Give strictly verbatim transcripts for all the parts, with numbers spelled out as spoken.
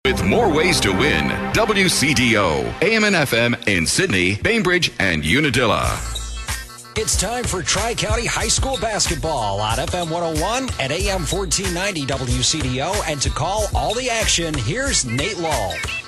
With more ways to win, W C D O, A M and F M in Sydney, Bainbridge, and Unadilla. It's time for Tri-County High School basketball on F M one oh one and A M fourteen ninety W C D O. And to call all the action, here's Nate Lull.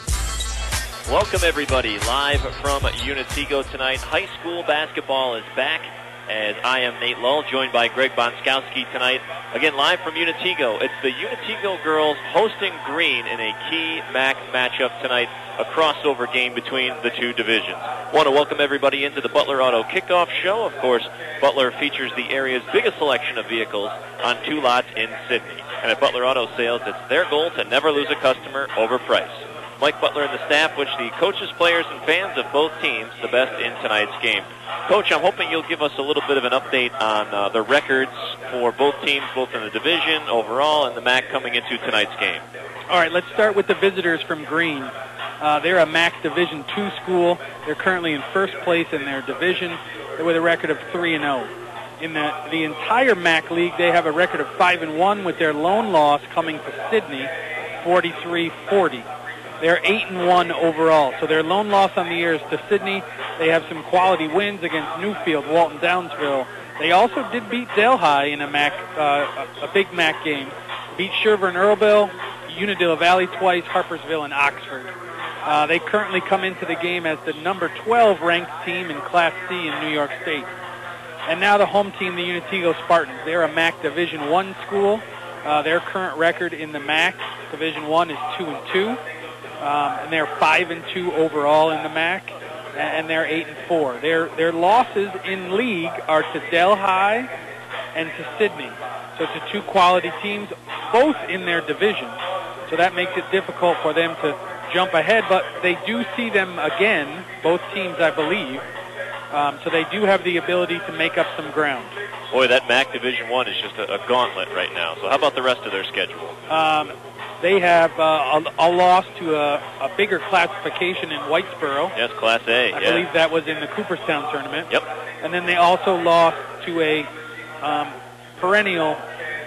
Welcome, everybody, live from Unatego tonight. High school basketball is back, as I am Nate Lull, joined by Greg Bonskowski tonight. Again, live from Unatego. It's the Unatego girls hosting Green in a key M A C matchup tonight, a crossover game between the two divisions. Want to welcome everybody into the Butler Auto Kickoff Show. Of course, Butler features the area's biggest selection of vehicles on two lots in Sydney. And at Butler Auto Sales, it's their goal to never lose a customer over price. Mike Butler and the staff wish the coaches, players, and fans of both teams the best in tonight's game. Coach, I'm hoping you'll give us a little bit of an update on uh, the records for both teams, both in the division overall and the M A C coming into tonight's game. All right, let's start with the visitors from Green. Uh, they're a M A C Division two school. They're currently in first place in their division with a record of three and oh. In the, the entire M A C league, they have a record of five and one with their lone loss coming to Sydney, forty-three forty. They're eight and one overall. So their lone loss on the year is to Sydney. They have some quality wins against Newfield, Walton Downsville. They also did beat Delhi in a M A C, uh, a big M A C game. Beat Sherburne Earlville, Unadilla Valley twice, Harpersville, and Oxford. Uh, they currently come into the game as the number twelve ranked team in Class C in New York State. And now the home team, the Unatego Spartans. They're a M A C Division one school. Uh, their current record in the M A C Division one is two and two. Um, and they're five and two overall in the M A C, and they're eight and four. Their their losses in league are to Delhi and to Sydney, so to two quality teams, both in their division. So that makes it difficult for them to jump ahead, but they do see them again, both teams, I believe. Um, so they do have the ability to make up some ground. Boy, that M A C Division One is just a, a gauntlet right now. So how about the rest of their schedule? Um, They have uh, a, a loss to a, a bigger classification in Whitesboro. Yes, Class A. I yeah. believe that was in the Cooperstown tournament. Yep. And then they also lost to a um, perennial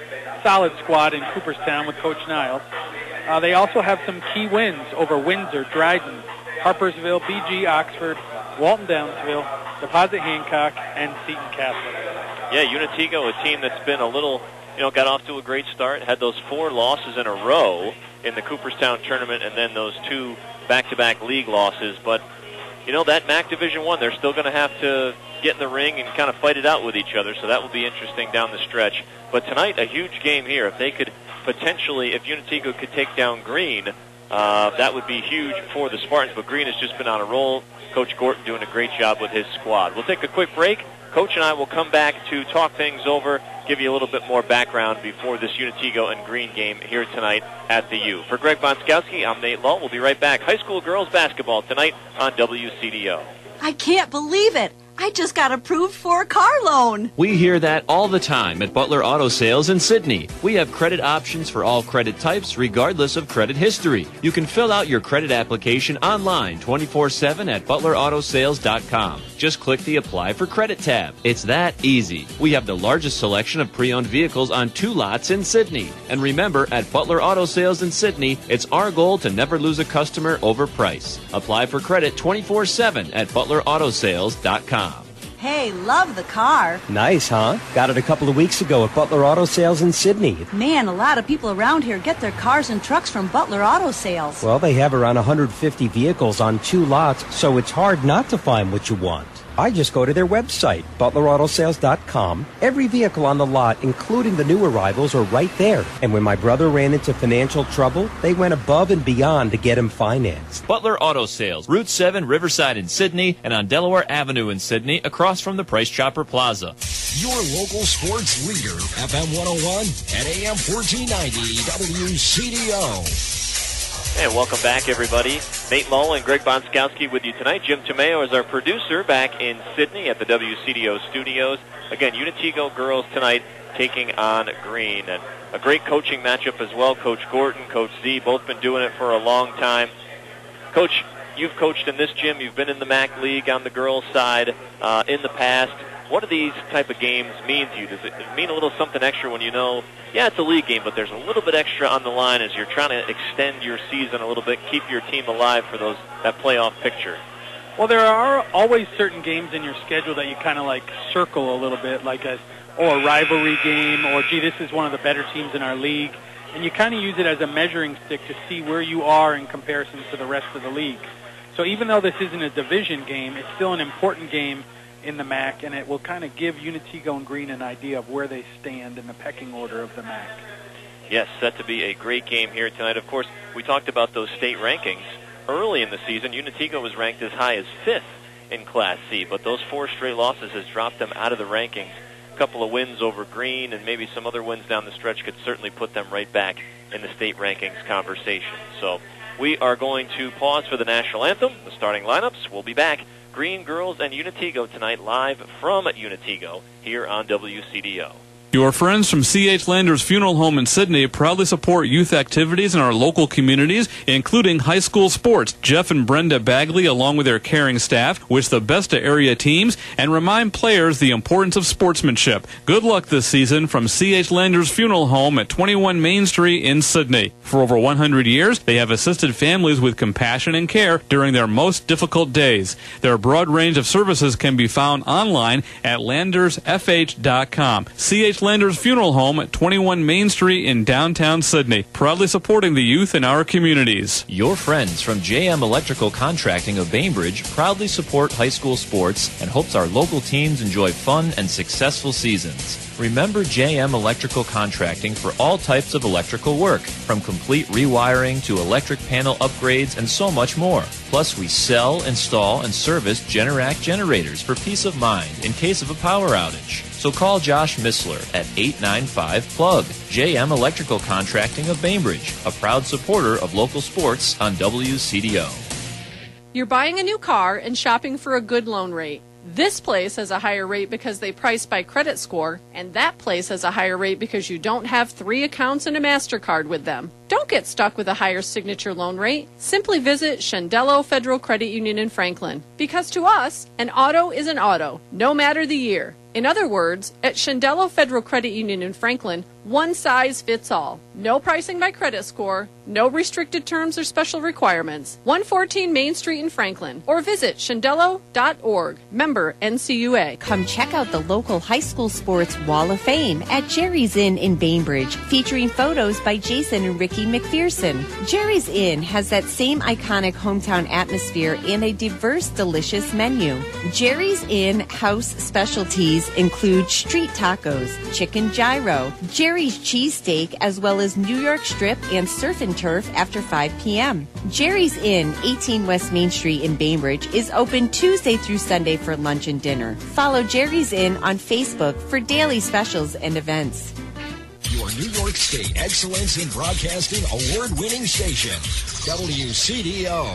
solid squad in Cooperstown with Coach Niles. Uh, they also have some key wins over Windsor, Dryden, Harpersville, B G, Oxford, Walton Downsville, Deposit Hancock, and Seton Catholic. Yeah, Unatego, a team that's been a little... You know, got off to a great start, had those four losses in a row in the Cooperstown tournament and then those two back-to-back league losses. But, you know, that M A C Division one, they're still going to have to get in the ring and kind of fight it out with each other, so that will be interesting down the stretch. But tonight, a huge game here. If they could potentially, if Unatego could take down Green, uh, that would be huge for the Spartans. But Green has just been on a roll. Coach Gorton doing a great job with his squad. We'll take a quick break. Coach and I will come back to talk things over, give you a little bit more background before this Unatego and Green game here tonight at the U. For Greg Bonskowski, I'm Nate Lull. We'll be right back. High school girls basketball tonight on W C D O. I can't believe it. I just got approved for a car loan. We hear that all the time at Butler Auto Sales in Sydney. We have credit options for all credit types, regardless of credit history. You can fill out your credit application online twenty-four seven at butler auto sales dot com. Just click the Apply for Credit tab. It's that easy. We have the largest selection of pre-owned vehicles on two lots in Sydney. And remember, at Butler Auto Sales in Sydney, it's our goal to never lose a customer over price. Apply for credit twenty-four seven at butler auto sales dot com. Hey, love the car. Nice, huh? Got it a couple of weeks ago at Butler Auto Sales in Sydney. Man, a lot of people around here get their cars and trucks from Butler Auto Sales. Well, they have around one hundred fifty vehicles on two lots, so it's hard not to find what you want. I just go to their website, butler auto sales dot com. Every vehicle on the lot, including the new arrivals, are right there. And when my brother ran into financial trouble, they went above and beyond to get him financed. Butler Auto Sales, Route seven, Riverside in Sydney, and on Delaware Avenue in Sydney, across from the Price Chopper Plaza. Your local sports leader, F M one oh one and A M fourteen ninety W C D O. And welcome back, everybody. Nate Lull and Greg Bonskowski with you tonight. Jim Tomeo is our producer back in Sydney at the W C D O studios. Again, Unatego girls tonight taking on Green. And a great coaching matchup as well. Coach Gorton, Coach Z, both been doing it for a long time. Coach, you've coached in this gym. You've been in the M A C League on the girls' side uh, in the past. what do these type of games mean to you? Does it mean a little something extra when you know, yeah, it's a league game, but there's a little bit extra on the line as you're trying to extend your season a little bit, keep your team alive for those that playoff picture? Well, there are always certain games in your schedule that you kind of like circle a little bit, like a, oh, a rivalry game, or, gee, this is one of the better teams in our league. And you kind of use it as a measuring stick to see where you are in comparison to the rest of the league. So even though this isn't a division game, it's still an important game in the M A C, and it will kind of give Unitego and Green an idea of where they stand in the pecking order of the M A C. Yes, set to be a great game here tonight. Of course, we talked about those state rankings. Early in the season, Unitego was ranked as high as fifth in Class C, but those four straight losses has dropped them out of the rankings. A couple of wins over Green and maybe some other wins down the stretch could certainly put them right back in the state rankings conversation. So we are going to pause for the national anthem, the starting lineups. We'll be back. Green Girls and Unitego tonight, live from Unitego here on W C D O. Your friends from C H Landers Funeral Home in Sydney proudly support youth activities in our local communities, including high school sports. Jeff and Brenda Bagley, along with their caring staff, wish the best to area teams and remind players the importance of sportsmanship. Good luck this season from C H Landers Funeral Home at twenty-one Main Street in Sydney. For over one hundred years, they have assisted families with compassion and care during their most difficult days. Their broad range of services can be found online at landers f h dot com. C H Landers Funeral Home at twenty-one Main Street in downtown Sydney, proudly supporting the youth in our communities. Your friends from J M Electrical Contracting of Bainbridge proudly support high school sports and hopes our local teams enjoy fun and successful seasons. Remember J M Electrical Contracting for all types of electrical work, from complete rewiring to electric panel upgrades and so much more. Plus, we sell, install, and service Generac generators for peace of mind in case of a power outage. So call Josh Missler at eight nine five plug. J M Electrical Contracting of Bainbridge, a proud supporter of local sports on W C D O. You're buying a new car and shopping for a good loan rate. This place has a higher rate because they price by credit score, and that place has a higher rate because you don't have three accounts and a MasterCard with them. Don't get stuck with a higher signature loan rate. Simply visit Shandello Federal Credit Union in Franklin. Because to us, an auto is an auto, no matter the year. In other words, at Shandello Federal Credit Union in Franklin, one size fits all. No pricing by credit score, no restricted terms or special requirements. one fourteen Main Street in Franklin, or visit shandello dot org. Member N C U A. Come check out the local high school sports Wall of Fame at Jerry's Inn in Bainbridge, featuring photos by Jason and Ricky McPherson. Jerry's Inn has that same iconic hometown atmosphere and a diverse, delicious menu. Jerry's Inn house specialties include street tacos, chicken gyro, Jerry's cheesesteak, as well as New York strip and surf and turf after five p.m. Jerry's Inn, eighteen West Main Street in Bainbridge, is open Tuesday through Sunday for lunch and dinner. Follow Jerry's Inn on Facebook for daily specials and events. Your New York State Excellence in Broadcasting award-winning station, W C D O.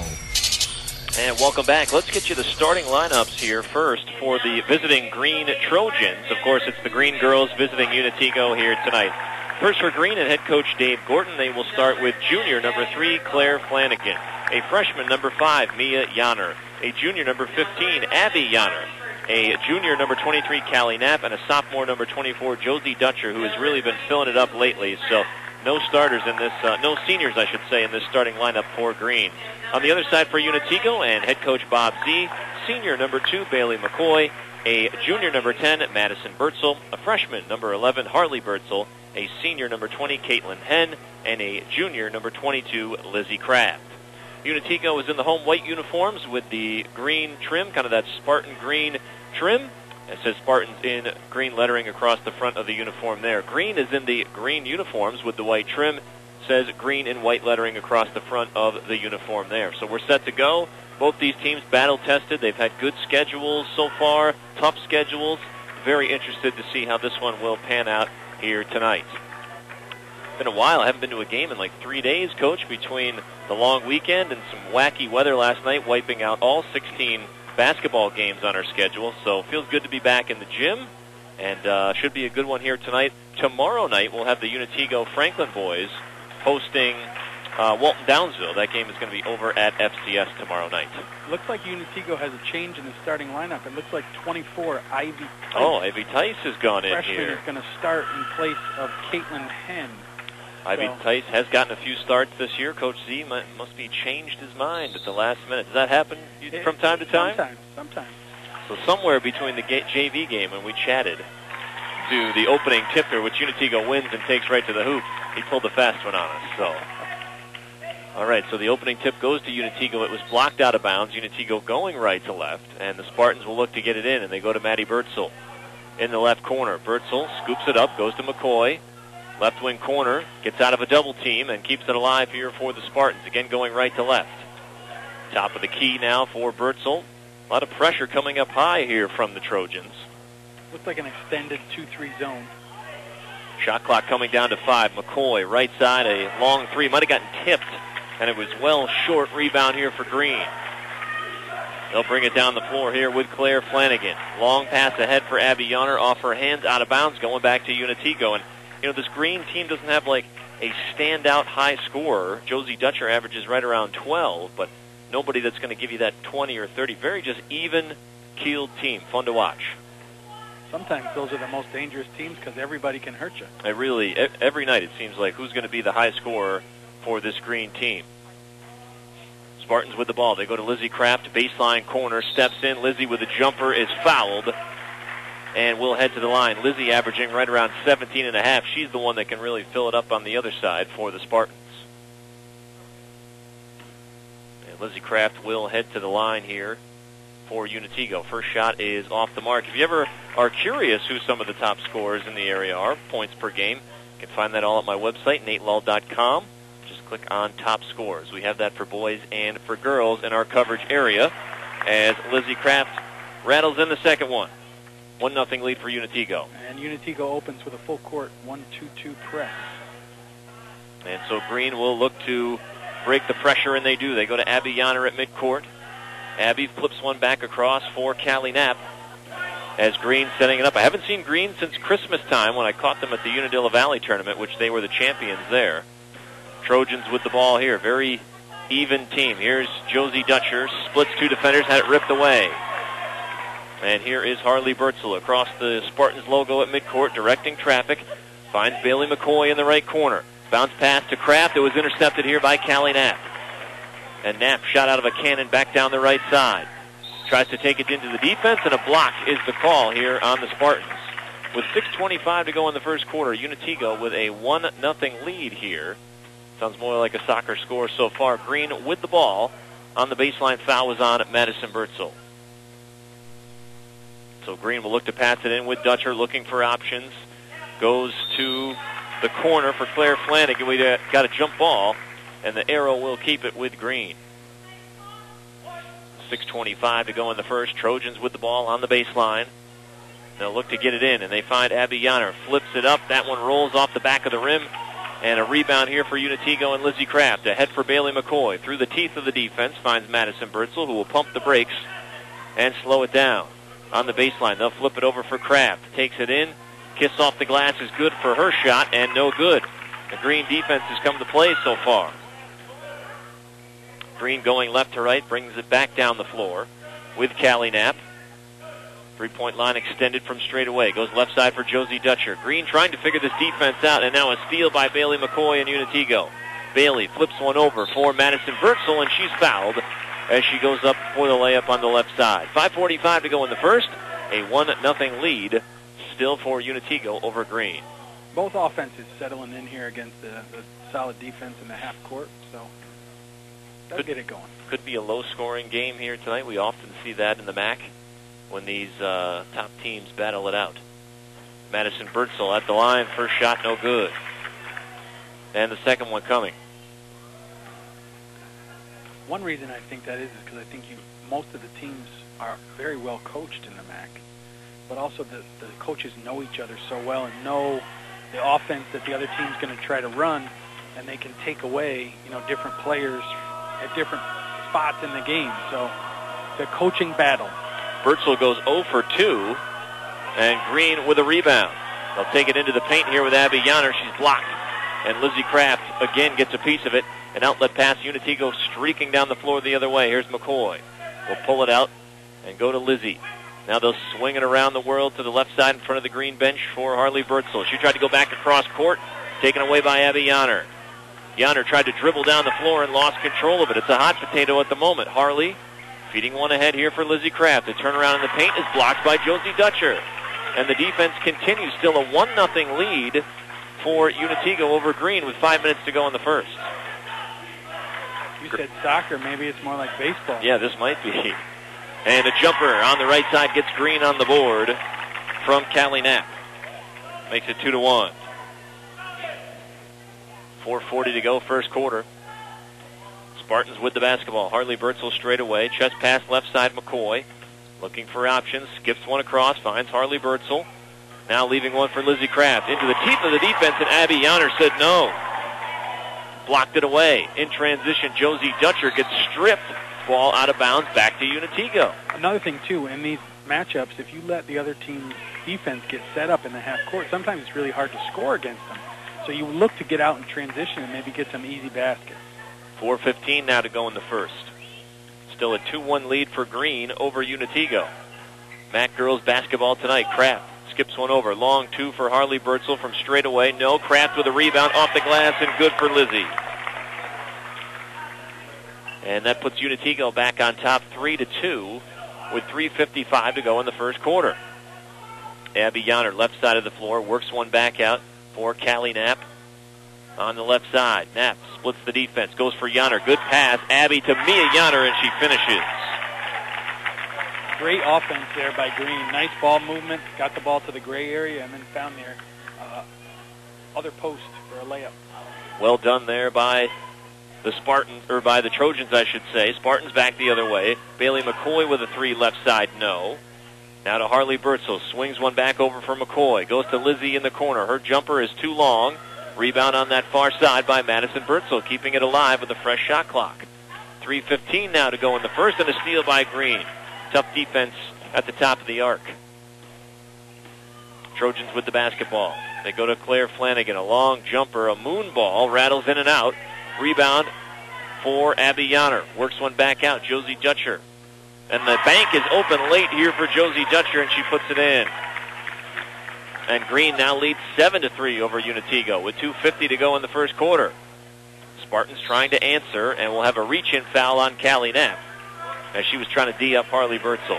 And welcome back. Let's get you the starting lineups here first for the visiting Green Trojans. Of course, it's the Green Girls visiting Unitego here tonight. First for Green and head coach Dave Gorton, they will start with junior number three, Claire Flanagan, a freshman number five, Mia Yanner, a junior number fifteen, Abby Yanner, a junior number twenty-three, Callie Knapp, and a sophomore number twenty-four, Josie Dutcher, who has really been filling it up lately. So no starters in this, uh, no seniors, I should say, in this starting lineup for Green. On the other side for Unitego and head coach Bob Z, senior number two, Bailey McCoy, a junior number ten, Madison Bertzel, a freshman number eleven, Harley Bertzel, a senior number twenty, Caitlin Henn, and a junior number twenty-two, Lizzie Kraft. Unitego is in the home white uniforms with the green trim, kind of that Spartan green trim. It says Spartans in green lettering across the front of the uniform there. Green is in the green uniforms with the white trim. Says green and white lettering across the front of the uniform there. So we're set to go. Both these teams battle-tested. They've had good schedules so far, tough schedules. Very interested to see how this one will pan out here tonight. It's been a while. I haven't been to a game in like three days, Coach, between the long weekend and some wacky weather last night, wiping out all sixteen basketball games on our schedule. So it feels good to be back in the gym, and uh, should be a good one here tonight. Tomorrow night we'll have the Unitego Franklin boys hosting uh, Walton Downsville. That game is going to be over at F C S tomorrow night. Looks like Unitigo has a change in the starting lineup. It looks like twenty-four, Ivy Tice. Oh, Ivy Tice has gone in freshman here. is going to start in place of Caitlin Henn. Ivy so. Tice has gotten a few starts this year. Coach Z must, must be changed his mind at the last minute. Does that happen it, from time to time? Sometimes, sometimes. So somewhere between the J V game when we chatted to the opening tip here, which Unitigo wins and takes right to the hoop, he pulled the fast one on us. So, all right, so the opening tip goes to Unitigo. It was blocked out of bounds. Unitigo going right to left, and the Spartans will look to get it in, and they go to Maddie Bertzel in the left corner. Bertzel scoops it up, goes to McCoy. Left wing corner, gets out of a double team and keeps it alive here for the Spartans. Again, going right to left. Top of the key now for Bertzel. A lot of pressure coming up high here from the Trojans. Looks like an extended two three zone. Shot clock coming down to five. McCoy, right side, a long three. Might have gotten tipped, and it was well short. Rebound here for Green. They'll bring it down the floor here with Claire Flanagan. Long pass ahead for Abby Yonner off her hands, out of bounds, going back to Unitigo. And, you know, this Green team doesn't have, like, a standout high scorer. Josie Dutcher averages right around twelve, but nobody that's going to give you that twenty or thirty. Very just even-keeled team. Fun to watch. Sometimes those are the most dangerous teams because everybody can hurt you. It really, every night it seems like who's going to be the high scorer for this Green team. Spartans with the ball. They go to Lizzie Kraft, baseline corner, steps in. Lizzie with a jumper is fouled and will head to the line. Lizzie averaging right around seventeen and a half. She's the one that can really fill it up on the other side for the Spartans. And Lizzie Kraft will head to the line here for Unitigo. First shot is off the mark. If you ever are curious who some of the top scorers in the area are, points per game, you can find that all at my website, nate lull dot com. Just click on top scores. We have that for boys and for girls in our coverage area as Lizzie Kraft rattles in the second one. one nothing lead for Unitigo. And Unitigo opens with a full court one two two press. And so Green will look to break the pressure, and they do. They go to Abby Yonner at midcourt. Abby flips one back across for Callie Knapp as Green setting it up. I haven't seen Green since Christmas time when I caught them at the Unadilla Valley tournament, which they were the champions there. Trojans with the ball here. Very even team. Here's Josie Dutcher. Splits two defenders, had it ripped away. And here is Harley Bertzel across the Spartans logo at midcourt, directing traffic. Finds Bailey McCoy in the right corner. Bounce pass to Kraft. It was intercepted here by Callie Knapp. And Knapp shot out of a cannon back down the right side. Tries to take it into the defense, and a block is the call here on the Spartans. With six twenty-five to go in the first quarter, Unitigo with a one nothing lead here. Sounds more like a soccer score so far. Green with the ball. On the baseline, foul was on at Madison Bertzel. So Green will look to pass it in with Dutcher, looking for options. Goes to the corner for Claire Flanagan. We got a jump ball, and the arrow will keep it with Green. six twenty-five to go in the first. Trojans with the ball on the baseline. They'll look to get it in, and they find Abby Yonner. Flips it up. That one rolls off the back of the rim. And a rebound here for Unitigo and Lizzie Kraft. Ahead for Bailey McCoy. Through the teeth of the defense finds Madison Bertzel, who will pump the brakes and slow it down. On the baseline, they'll flip it over for Kraft. Takes it in. Kiss off the glass is good for her shot, and no good. The Green defense has come to play so far. Green going left to right, brings it back down the floor with Callie Knapp. Three-point line extended from straight away. Goes left side for Josie Dutcher. Green trying to figure this defense out, and now a steal by Bailey McCoy and Unitigo. Bailey flips one over for Madison Bertzel, and she's fouled as she goes up for the layup on the left side. five forty-five to go in the first. A one nothing lead still for Unitigo over Green. Both offenses settling in here against the, the solid defense in the half court, so they'll could, get it going. Could be a low-scoring game here tonight. We often see that in the M A C when these uh, top teams battle it out. Madison Bertzel at the line. First shot, no good. And the second one coming. One reason I think that is is because I think you, most of the teams are very well coached in the M A C, but also the, the coaches know each other so well and know the offense that the other team's going to try to run, and they can take away, you know, different players at different spots in the game. So the coaching battle. Bertzel goes zero for two, and Green with a rebound. They'll take it into the paint here with Abby Yonner. She's blocked, and Lizzie Kraft again gets a piece of it. An outlet pass, Unitigo streaking down the floor the other way. Here's McCoy. Will pull it out and go to Lizzie. Now they'll swing it around the world to the left side in front of the green bench for Harley Bertzel. She tried to go back across court, taken away by Abby Yanner. Yanner tried to dribble down the floor and lost control of it. It's a hot potato at the moment. Harley feeding one ahead here for Lizzie Kraft. The turnaround in the paint is blocked by Josie Dutcher. And the defense continues. Still a one nothing lead for Unitigo over Green with five minutes to go in the first. You said soccer. Maybe it's more like baseball. Yeah, this might be. And a jumper on the right side gets Green on the board from Callie Knapp. Makes it two to one. four forty to go, first quarter. Spartans with the basketball. Harley Bertzel straight away. Chest pass left side, McCoy. Looking for options. Skips one across. Finds Harley Bertzel. Now leaving one for Lizzie Kraft. Into the teeth of the defense, and Abby Yanner said no. Blocked it away. In transition, Josie Dutcher gets stripped. Ball out of bounds, back to Unitigo. Another thing, too, in these matchups, if you let the other team's defense get set up in the half court, sometimes it's really hard to score against them. So you look to get out in transition and maybe get some easy baskets. four fifteen now to go in the first. Still a two one lead for Green over Unitigo. Mac girls basketball tonight. Kraft skips one over. Long two for Harley Bertzel from straight away. No. Kraft with a rebound off the glass and good for Lizzie. And that puts Unitigo back on top three to two with three fifty-five to go in the first quarter. Abby Yanner, left side of the floor, works one back out for Callie Knapp on the left side. Knapp splits the defense, goes for Yanner. Good pass. Abby to Mia Yanner, and she finishes. Great offense there by Green. Nice ball movement. Got the ball to the gray area and then found their uh, other post for a layup. Well done there by the Spartans, or by the Trojans, I should say. Spartans back the other way. Bailey McCoy with a three left side, no. Now to Harley Bertzel. Swings one back over for McCoy. Goes to Lizzie in the corner. Her jumper is too long. Rebound on that far side by Madison Bertzel, keeping it alive with a fresh shot clock. three fifteen now to go in the first, and a steal by Green. Tough defense at the top of the arc. Trojans with the basketball. They go to Claire Flanagan. A long jumper, a moon ball, rattles in and out. Rebound for Abby Yanner. Works one back out, Josie Dutcher. And the bank is open late here for Josie Dutcher, and she puts it in. And Green now leads seven to three over Unitigo with two fifty to go in the first quarter. Spartans trying to answer, and will have a reach-in foul on Callie Knapp as she was trying to D up Harley Bertzel.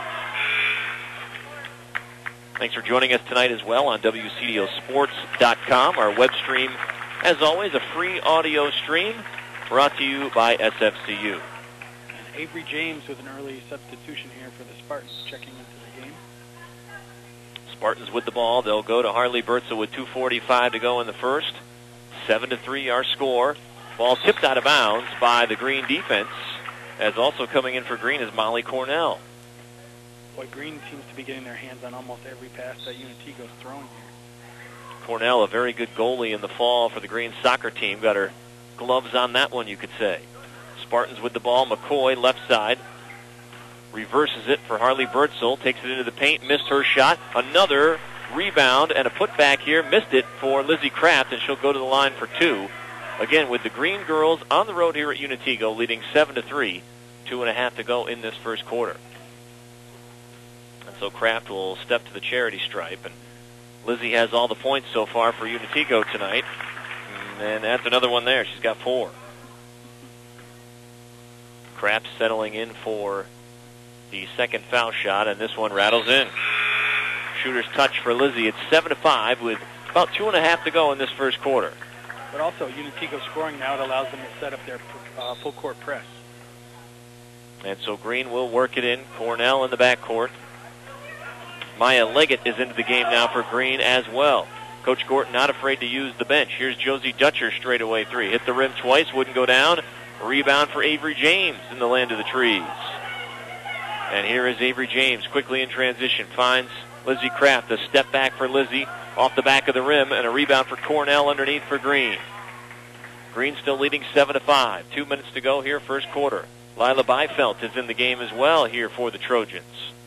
Thanks for joining us tonight as well on W C D O Sports dot com. Our web stream, as always, a free audio stream brought to you by S F C U. And Avery James with an early substitution here for the Spartans, checking into the game. Spartans with the ball. They'll go to Harley Bertzel with two forty-five to go in the first. seven to three our score. Ball tipped out of bounds by the Green defense, as also coming in for Green is Molly Cornell. Boy, Green seems to be getting their hands on almost every pass that Unitigo's throwing here. Cornell, a very good goalie in the fall for the Green soccer team. Got her gloves on that one, you could say. Spartans with the ball. McCoy, left side. Reverses it for Harley Bertzel. Takes it into the paint. Missed her shot. Another rebound and a putback here. Missed it for Lizzie Kraft, and she'll go to the line for two. Again, with the Green girls on the road here at Unitigo, leading seven to three. Two and a half to go in this first quarter. And so Kraft will step to the charity stripe, and Lizzie has all the points so far for Unitigo tonight. And that's another one there. She's got four. Kraft settling in for the second foul shot, and this one rattles in. Shooter's touch for Lizzie. It's seven to five with about two and a half to go in this first quarter. But also, Unitigo scoring now, it allows them to set up their uh, full court press. And so Green will work it in. Cornell in the backcourt. Maya Leggett is into the game now for Green as well. Coach Gorton not afraid to use the bench. Here's Josie Dutcher straight away three. Hit the rim twice, wouldn't go down. Rebound for Avery James in the land of the trees. And here is Avery James quickly in transition. Finds Lizzie Kraft. A step back for Lizzie off the back of the rim, and a rebound for Cornell underneath for Green. Green still leading seven to five. Two minutes to go here, first quarter. Lila Byfelt is in the game as well here for the Trojans.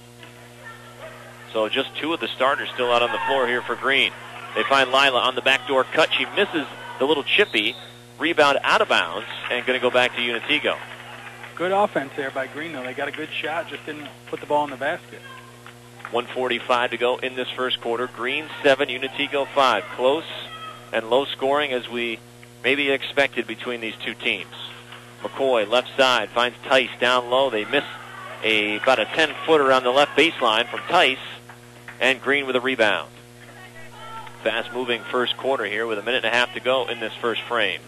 So just two of the starters still out on the floor here for Green. They find Lila on the backdoor cut. She misses the little chippy, Rebound out of bounds and going to go back to Unitego. Good offense there by Green, though. They got a good shot, just didn't put the ball in the basket. one forty-five to go in this first quarter. Green seven, Unitego five. Close and low scoring as we maybe expected between these two teams. McCoy, left side, finds Tice down low. They miss a about a ten-footer on the left baseline from Tice, and Green with a rebound. Fast-moving first quarter here with a minute and a half to go in this first frame.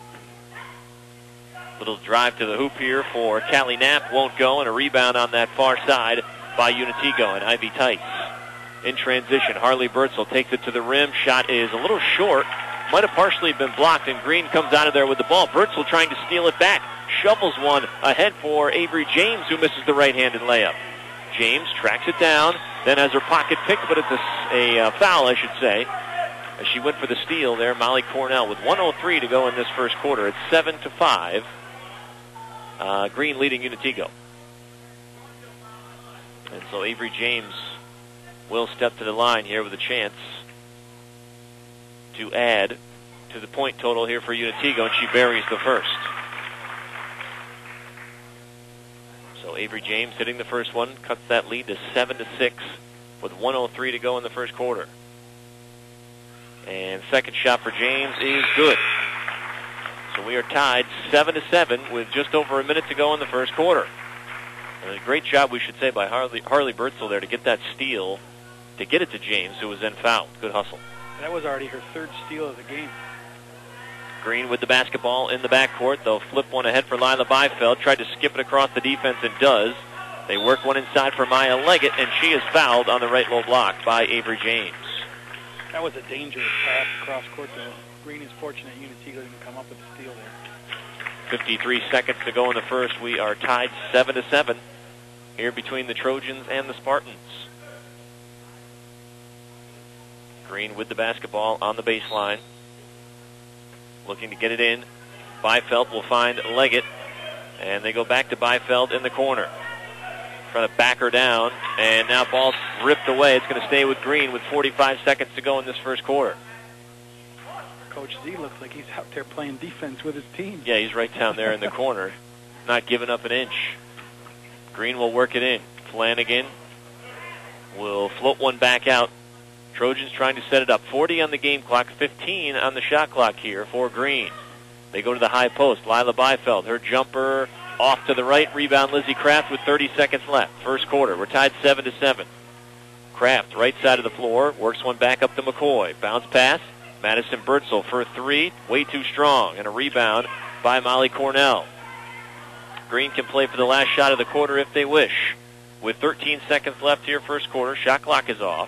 Little drive to the hoop here for Callie Knapp. Won't go, and a rebound on that far side by Unitego and Ivy Tice. In transition, Harley Bertzel takes it to the rim. Shot is a little short. Might have partially been blocked, and Green comes out of there with the ball. Bertzel trying to steal it back. Shovels one ahead for Avery James, who misses the right-handed layup. James tracks it down, then has her pocket picked, but it's a, a uh, foul, I should say. As she went for the steal there, Molly Cornell with one oh three to go in this first quarter. It's seven to five. Uh, Green leading Unitego. And so Avery James will step to the line here with a chance to add to the point total here for Unitego, and she buries the first. So Avery James hitting the first one, cuts that lead to seven to six with one oh three to go in the first quarter. And second shot for James is good. So we are tied seven to seven with just over a minute to go in the first quarter. And a great job, we should say, by Harley, Harley Bertzel there to get that steal, to get it to James, who was then fouled. Good hustle. That was already her third steal of the game. Green with the basketball in the backcourt. They'll flip one ahead for Lila Byfeld. Tried to skip it across the defense and does. They work one inside for Maya Leggett, and she is fouled on the right low block by Avery James. That was a dangerous pass across court, though. Green is fortunate Unitego didn't come up with the steal there. fifty-three seconds to go in the first. We are tied seven to seven here between the Trojans and the Spartans. Green with the basketball on the baseline, looking to get it in. Byfeld will find Leggett, and they go back to Byfeld in the corner. Trying to back her down, and now ball's ripped away. It's going to stay with Green with forty-five seconds to go in this first quarter. Coach Z looks like he's out there playing defense with his team. Yeah, he's right down there in the corner, not giving up an inch. Green will work it in. Flanagan will float one back out. Trojans trying to set it up. forty on the game clock, fifteen on the shot clock here for Green. They go to the high post. Lila Byfeld, her jumper off to the right. Rebound Lizzie Kraft with thirty seconds left. First quarter. We're tied seven to seven. Kraft, right side of the floor, works one back up to McCoy. Bounce pass. Madison Bertzel for three. Way too strong. And a rebound by Molly Cornell. Green can play for the last shot of the quarter if they wish. With thirteen seconds left here, first quarter. Shot clock is off.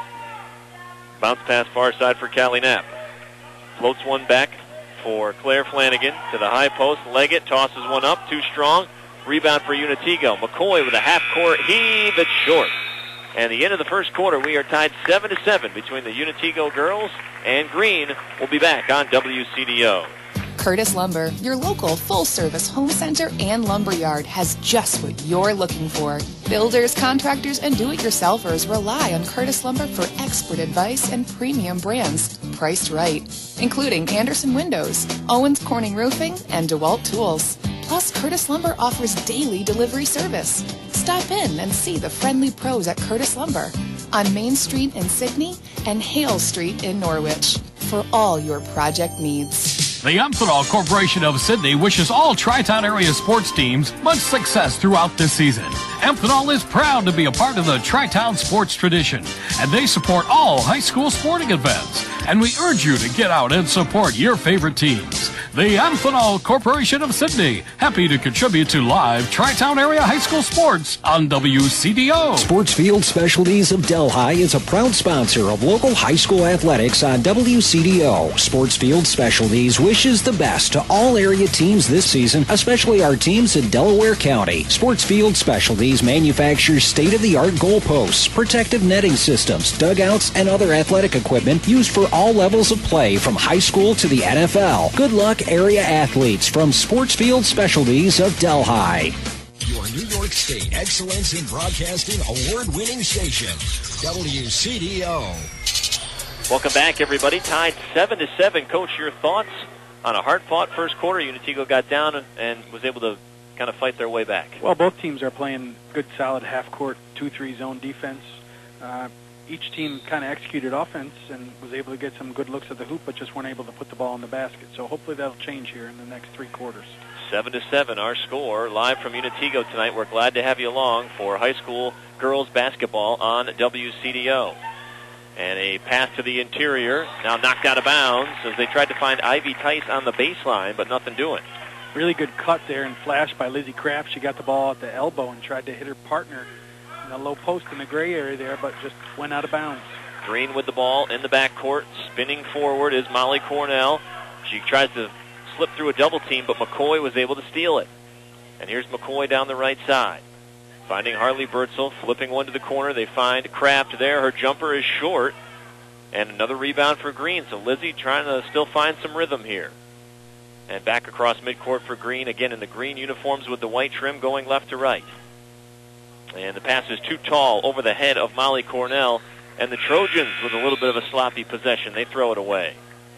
Bounce pass far side for Callie Knapp. Floats one back for Claire Flanagan to the high post. Leggett tosses one up, too strong. Rebound for Unitego. McCoy with a half-court heave. It's short. And the end of the first quarter, we are tied seven to seven between the Unitego girls and Green. We'll be back on W C D O. Curtis Lumber, your local full-service home center and lumber yard, has just what you're looking for. Builders, contractors, and do-it-yourselfers rely on Curtis Lumber for expert advice and premium brands priced right, including Anderson Windows, Owens Corning Roofing, and DeWalt Tools. Plus, Curtis Lumber offers daily delivery service. Stop in and see the friendly pros at Curtis Lumber on Main Street in Sydney and Hale Street in Norwich for all your project needs. The Amphenol Corporation of Sydney wishes all Tri-Town area sports teams much success throughout this season. Amphenol is proud to be a part of the Tri-Town sports tradition, and they support all high school sporting events. And we urge you to get out and support your favorite teams. The Amphenol Corporation of Sydney, happy to contribute to live Tri-Town area high school sports on W C D O. Sportsfield Specialties of Delhi is a proud sponsor of local high school athletics on W C D O. Sportsfield Specialties wishes the best to all area teams this season, especially our teams in Delaware County. Sportsfield Specialties manufactures state-of-the-art goalposts, protective netting systems, dugouts, and other athletic equipment used for all levels of play from high school to the N F L. Good luck, area athletes from Sportsfield Specialties of Delhi. Your New York State Excellence in Broadcasting award-winning station, W C D O. Welcome back, everybody. Tied seven to seven. Coach, your thoughts on a hard-fought first quarter, Unitigo got down and, and was able to kind of fight their way back. Well, both teams are playing good, solid half-court, two three zone defense. Uh, each team kind of executed offense and was able to get some good looks at the hoop, but just weren't able to put the ball in the basket. So hopefully that'll change here in the next three quarters. Seven to seven, our score. Live from Unitigo tonight. We're glad to have you along for high school girls basketball on W C D O. And a pass to the interior, now knocked out of bounds as they tried to find Ivy Tice on the baseline, but nothing doing. Really good cut there and flash by Lizzie Kraft. She got the ball at the elbow and tried to hit her partner in the low post in the gray area there, but just went out of bounds. Green with the ball in the backcourt. Spinning forward is Molly Cornell. She tries to slip through a double team, but McCoy was able to steal it. And here's McCoy down the right side. Finding Harley Bertzel, flipping one to the corner. They find Kraft there. Her jumper is short. And another rebound for Green. So Lizzie trying to still find some rhythm here. And back across midcourt for Green, again in the green uniforms with the white trim going left to right. And the pass is too tall over the head of Molly Cornell. And the Trojans with a little bit of a sloppy possession. They throw it away.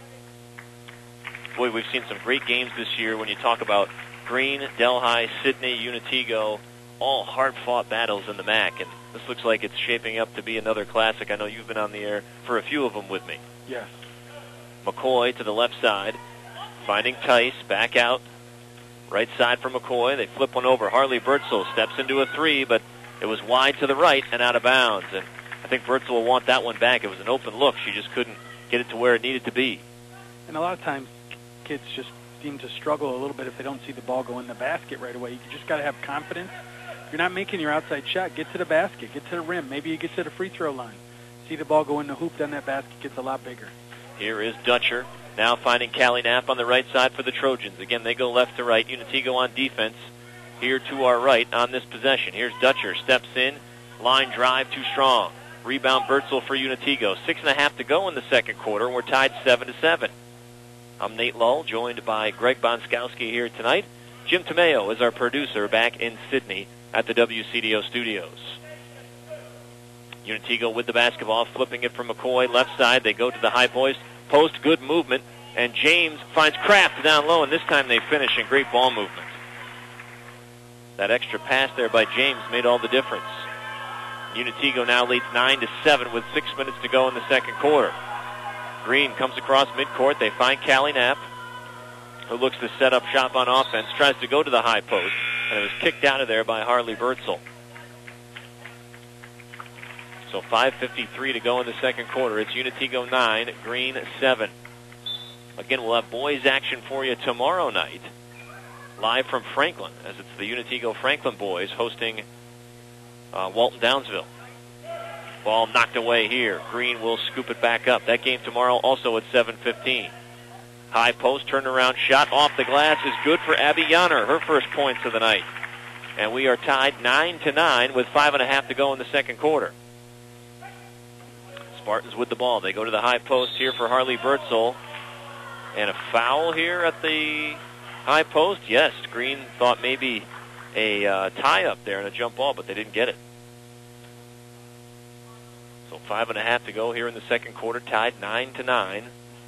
Boy, we've seen some great games this year when you talk about Green, Delhi, Sidney, Unitigo, all hard-fought battles in the M A C. And this looks like it's shaping up to be another classic. I know you've been on the air for a few of them with me. Yes. McCoy to the left side. Finding Tice, back out. Right side for McCoy. They flip one over. Harley Bertzel steps into a three, but it was wide to the right and out of bounds. And I think Bertzel will want that one back. It was an open look. She just couldn't get it to where it needed to be. And a lot of times, kids just seem to struggle a little bit if they don't see the ball go in the basket right away. You just got to have confidence. If you're not making your outside shot, get to the basket, get to the rim. Maybe you get to the free throw line. See the ball go in the hoop, then that basket gets a lot bigger. Here is Dutcher. Now finding Callie Knapp on the right side for the Trojans. Again, they go left to right. Unitigo on defense here to our right on this possession. Here's Dutcher. Steps in. Line drive too strong. Rebound Bertzel for Unitigo. Six and a half to go in the second quarter. We're tied seven to seven. I'm Nate Lull, joined by Greg Bonskowski here tonight. Jim Tomeo is our producer back in Sydney at the W C D O studios. Unitigo with the basketball, flipping it from McCoy. Left side, they go to the high post. Post, good movement. And James finds Kraft down low, and this time they finish in great ball movement. That extra pass there by James made all the difference. Unitigo now leads nine to seven with six minutes to go in the second quarter. Green comes across midcourt. They find Callie Knapp, who looks to set up shop on offense, tries to go to the high post, and it was kicked out of there by Harley Bertzel. So five fifty-three to go in the second quarter. It's Unitigo nine, Green seven. Again, we'll have boys action for you tomorrow night, live from Franklin, as it's the Unitigo Franklin boys hosting uh, Walton Downsville. Ball knocked away here. Green will scoop it back up. That game tomorrow also at seven fifteen. High post, turnaround shot off the glass is good for Abby Yanner, her first points of the night. And we are tied nine to nine with five and a half to go in the second quarter. Spartans with the ball. They go to the high post here for Harley Bertzel. And a foul here at the high post. Yes, Green thought maybe a uh, tie-up there and a jump ball, but they didn't get it. So five and a half to go here in the second quarter, tied nine to nine.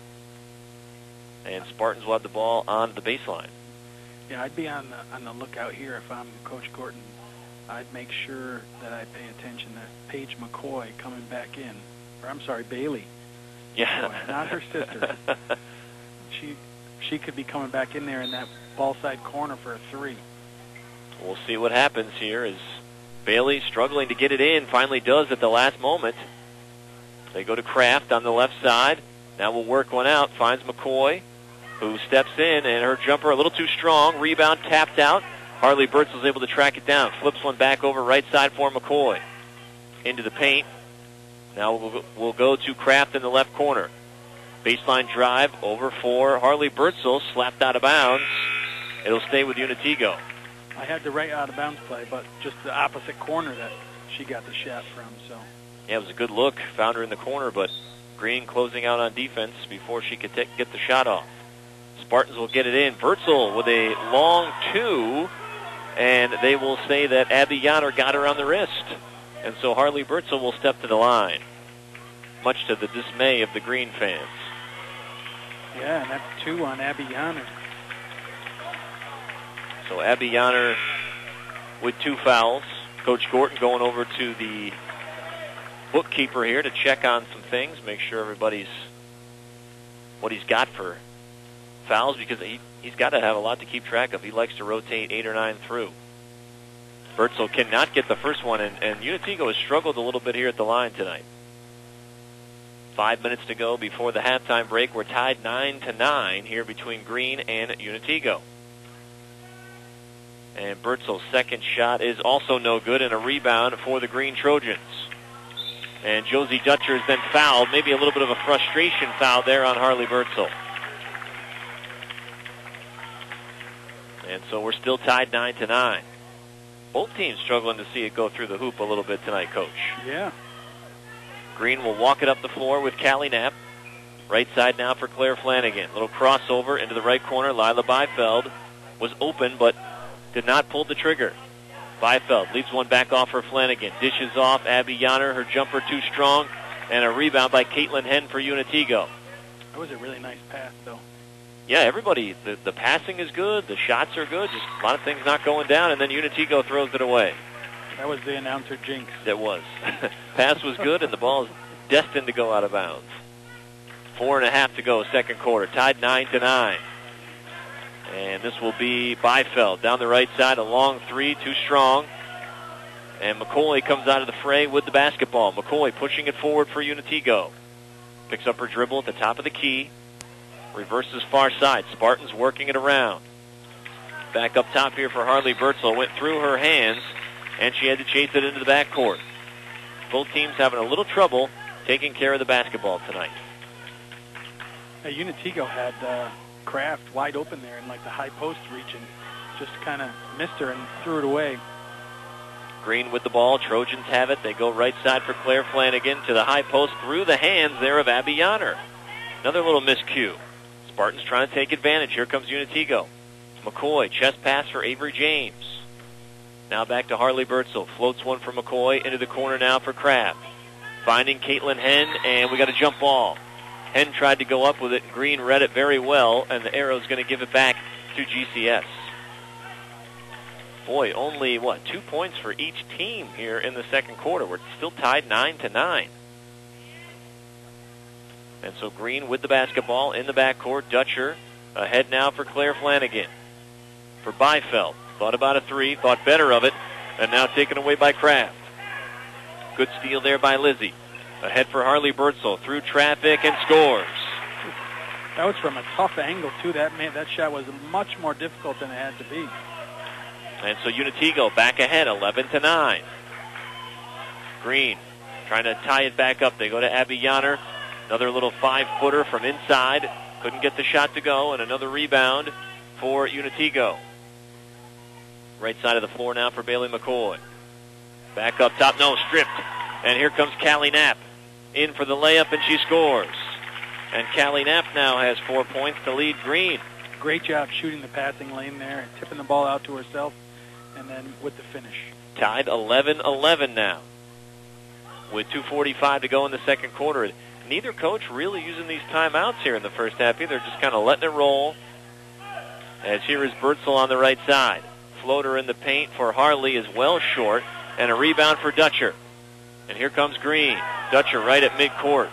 And Spartans will have the ball on the baseline. Yeah, I'd be on the, on the lookout here if I'm Coach Gorton. I'd make sure that I pay attention to Paige McCoy coming back in. Or I'm sorry, Bailey. Yeah. McCoy, not her sister. she she could be coming back in there in that ball side corner for a three. We'll see what happens here as Bailey struggling to get it in, finally does at the last moment. They go to Kraft on the left side. Now we'll work one out. Finds McCoy, who steps in, and her jumper a little too strong. Rebound tapped out. Harley Bertzel's able to track it down. Flips one back over right side for McCoy. Into the paint. Now we'll, we'll go to Kraft in the left corner. Baseline drive over for Harley Bertzel. Slapped out of bounds. It'll stay with Unitigo. I had the right out of bounds play, but just the opposite corner that she got the shot from. So yeah, it was a good look. Found her in the corner, but Green closing out on defense before she could t- get the shot off. Spartans will get it in. Bertzel with a long two, and they will say that Abby Yanner got her on the wrist. And so Harley Bertzel will step to the line, much to the dismay of the Green fans. Yeah, and that's two on Abby Yonner. So Abby Yonner with two fouls. Coach Gorton going over to the bookkeeper here to check on some things, make sure everybody's what he's got for fouls, because he, he's got to have a lot to keep track of. He likes to rotate eight or nine through. Bertzel cannot get the first one, and, and Unitigo has struggled a little bit here at the line tonight. Five minutes to go before the halftime break. We're tied nine to nine here between Green and Unitigo. And Bertzel's second shot is also no good, and a rebound for the Green Trojans. And Josie Dutcher has been fouled. Maybe a little bit of a frustration foul there on Harley Bertzel. And so we're still tied nine to nine. Both teams struggling to see it go through the hoop a little bit tonight, Coach. Yeah. Green will walk it up the floor with Callie Knapp. Right side now for Claire Flanagan. Little crossover into the right corner. Lila Byfeld was open, but did not pull the trigger. Byfeld leaves one back off for Flanagan. Dishes off Abby Yonner. Her jumper too strong. And a rebound by Caitlin Henn for Unitigo. That was a really nice pass, though. Yeah, everybody, the, the passing is good. The shots are good. Just a lot of things not going down. And then Unitigo throws it away. That was the announcer jinx. That was. Pass was good, and the ball is destined to go out of bounds. Four and a half to go, second quarter. Tied nine to nine. And this will be Byfeld down the right side. A long three, too strong. And McCoy comes out of the fray with the basketball. McCoy pushing it forward for Unitigo. Picks up her dribble at the top of the key. Reverses far side. Spartans working it around. Back up top here for Harley Bertzel. Went through her hands, and she had to chase it into the backcourt. Both teams having a little trouble taking care of the basketball tonight. Hey, Unitigo had uh, Kraft wide open there in like the high post region. Just kind of missed her and threw it away. Green with the ball. Trojans have it. They go right side for Claire Flanagan to the high post through the hands there of Abby Yonner. Another little miscue. Spartans trying to take advantage. Here comes Unitigo. McCoy, chest pass for Avery James. Now back to Harley Bertzel. Floats one for McCoy into the corner now for Kraft. Finding Caitlin Henn, and we got a jump ball. Henn tried to go up with it. Green read it very well, and the Arrow's going to give it back to G C S. Boy, only, what, two points for each team here in the second quarter. We're still tied nine to nine. And so Green with the basketball in the backcourt. Dutcher ahead now for Claire Flanagan. For Byfeld. Thought about a three, thought better of it, and now taken away by Kraft. Good steal there by Lizzie. Ahead for Harley Bertzel. Through traffic and scores. That was from a tough angle, too. That man, that shot was much more difficult than it had to be. And so Unitigo back ahead, eleven to nine. Green trying to tie it back up. They go to Abby Yonner. Another little five-footer from inside. Couldn't get the shot to go, and another rebound for Unitigo. Right side of the floor now for Bailey McCoy. Back up top. No, stripped. And here comes Callie Knapp. In for the layup, and she scores. And Callie Knapp now has four points to lead Green. Great job shooting the passing lane there and tipping the ball out to herself, and then with the finish. Tied eleven eleven now. With two forty-five to go in the second quarter. Neither coach really using these timeouts here in the first half either. Just kind of letting it roll. As here is Bertzel on the right side. Floater in the paint for Harley is well short. And a rebound for Dutcher. And here comes Green. Dutcher right at midcourt.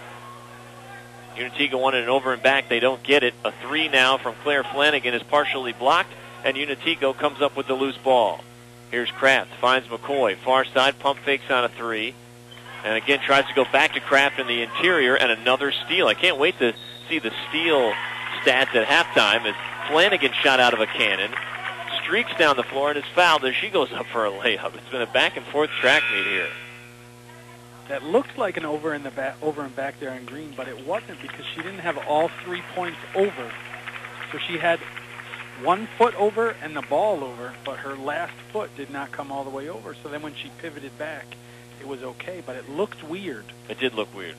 Unitigo wanted an over and back. They don't get it. A three now from Claire Flanagan is partially blocked. And Unitigo comes up with the loose ball. Here's Kraft. Finds McCoy. Far side. Pump fakes on a three. And again tries to go back to Kraft in the interior. And another steal. I can't wait to see the steal stats at halftime as Flanagan shot out of a cannon. Streaks down the floor and is fouled as she goes up for a layup. It's been a back and forth track meet here. That looked like an over in the back, over and back there in Green, but it wasn't because she didn't have all three points over. So she had one foot over and the ball over, but her last foot did not come all the way over. So then when she pivoted back, it was okay, but it looked weird. It did look weird.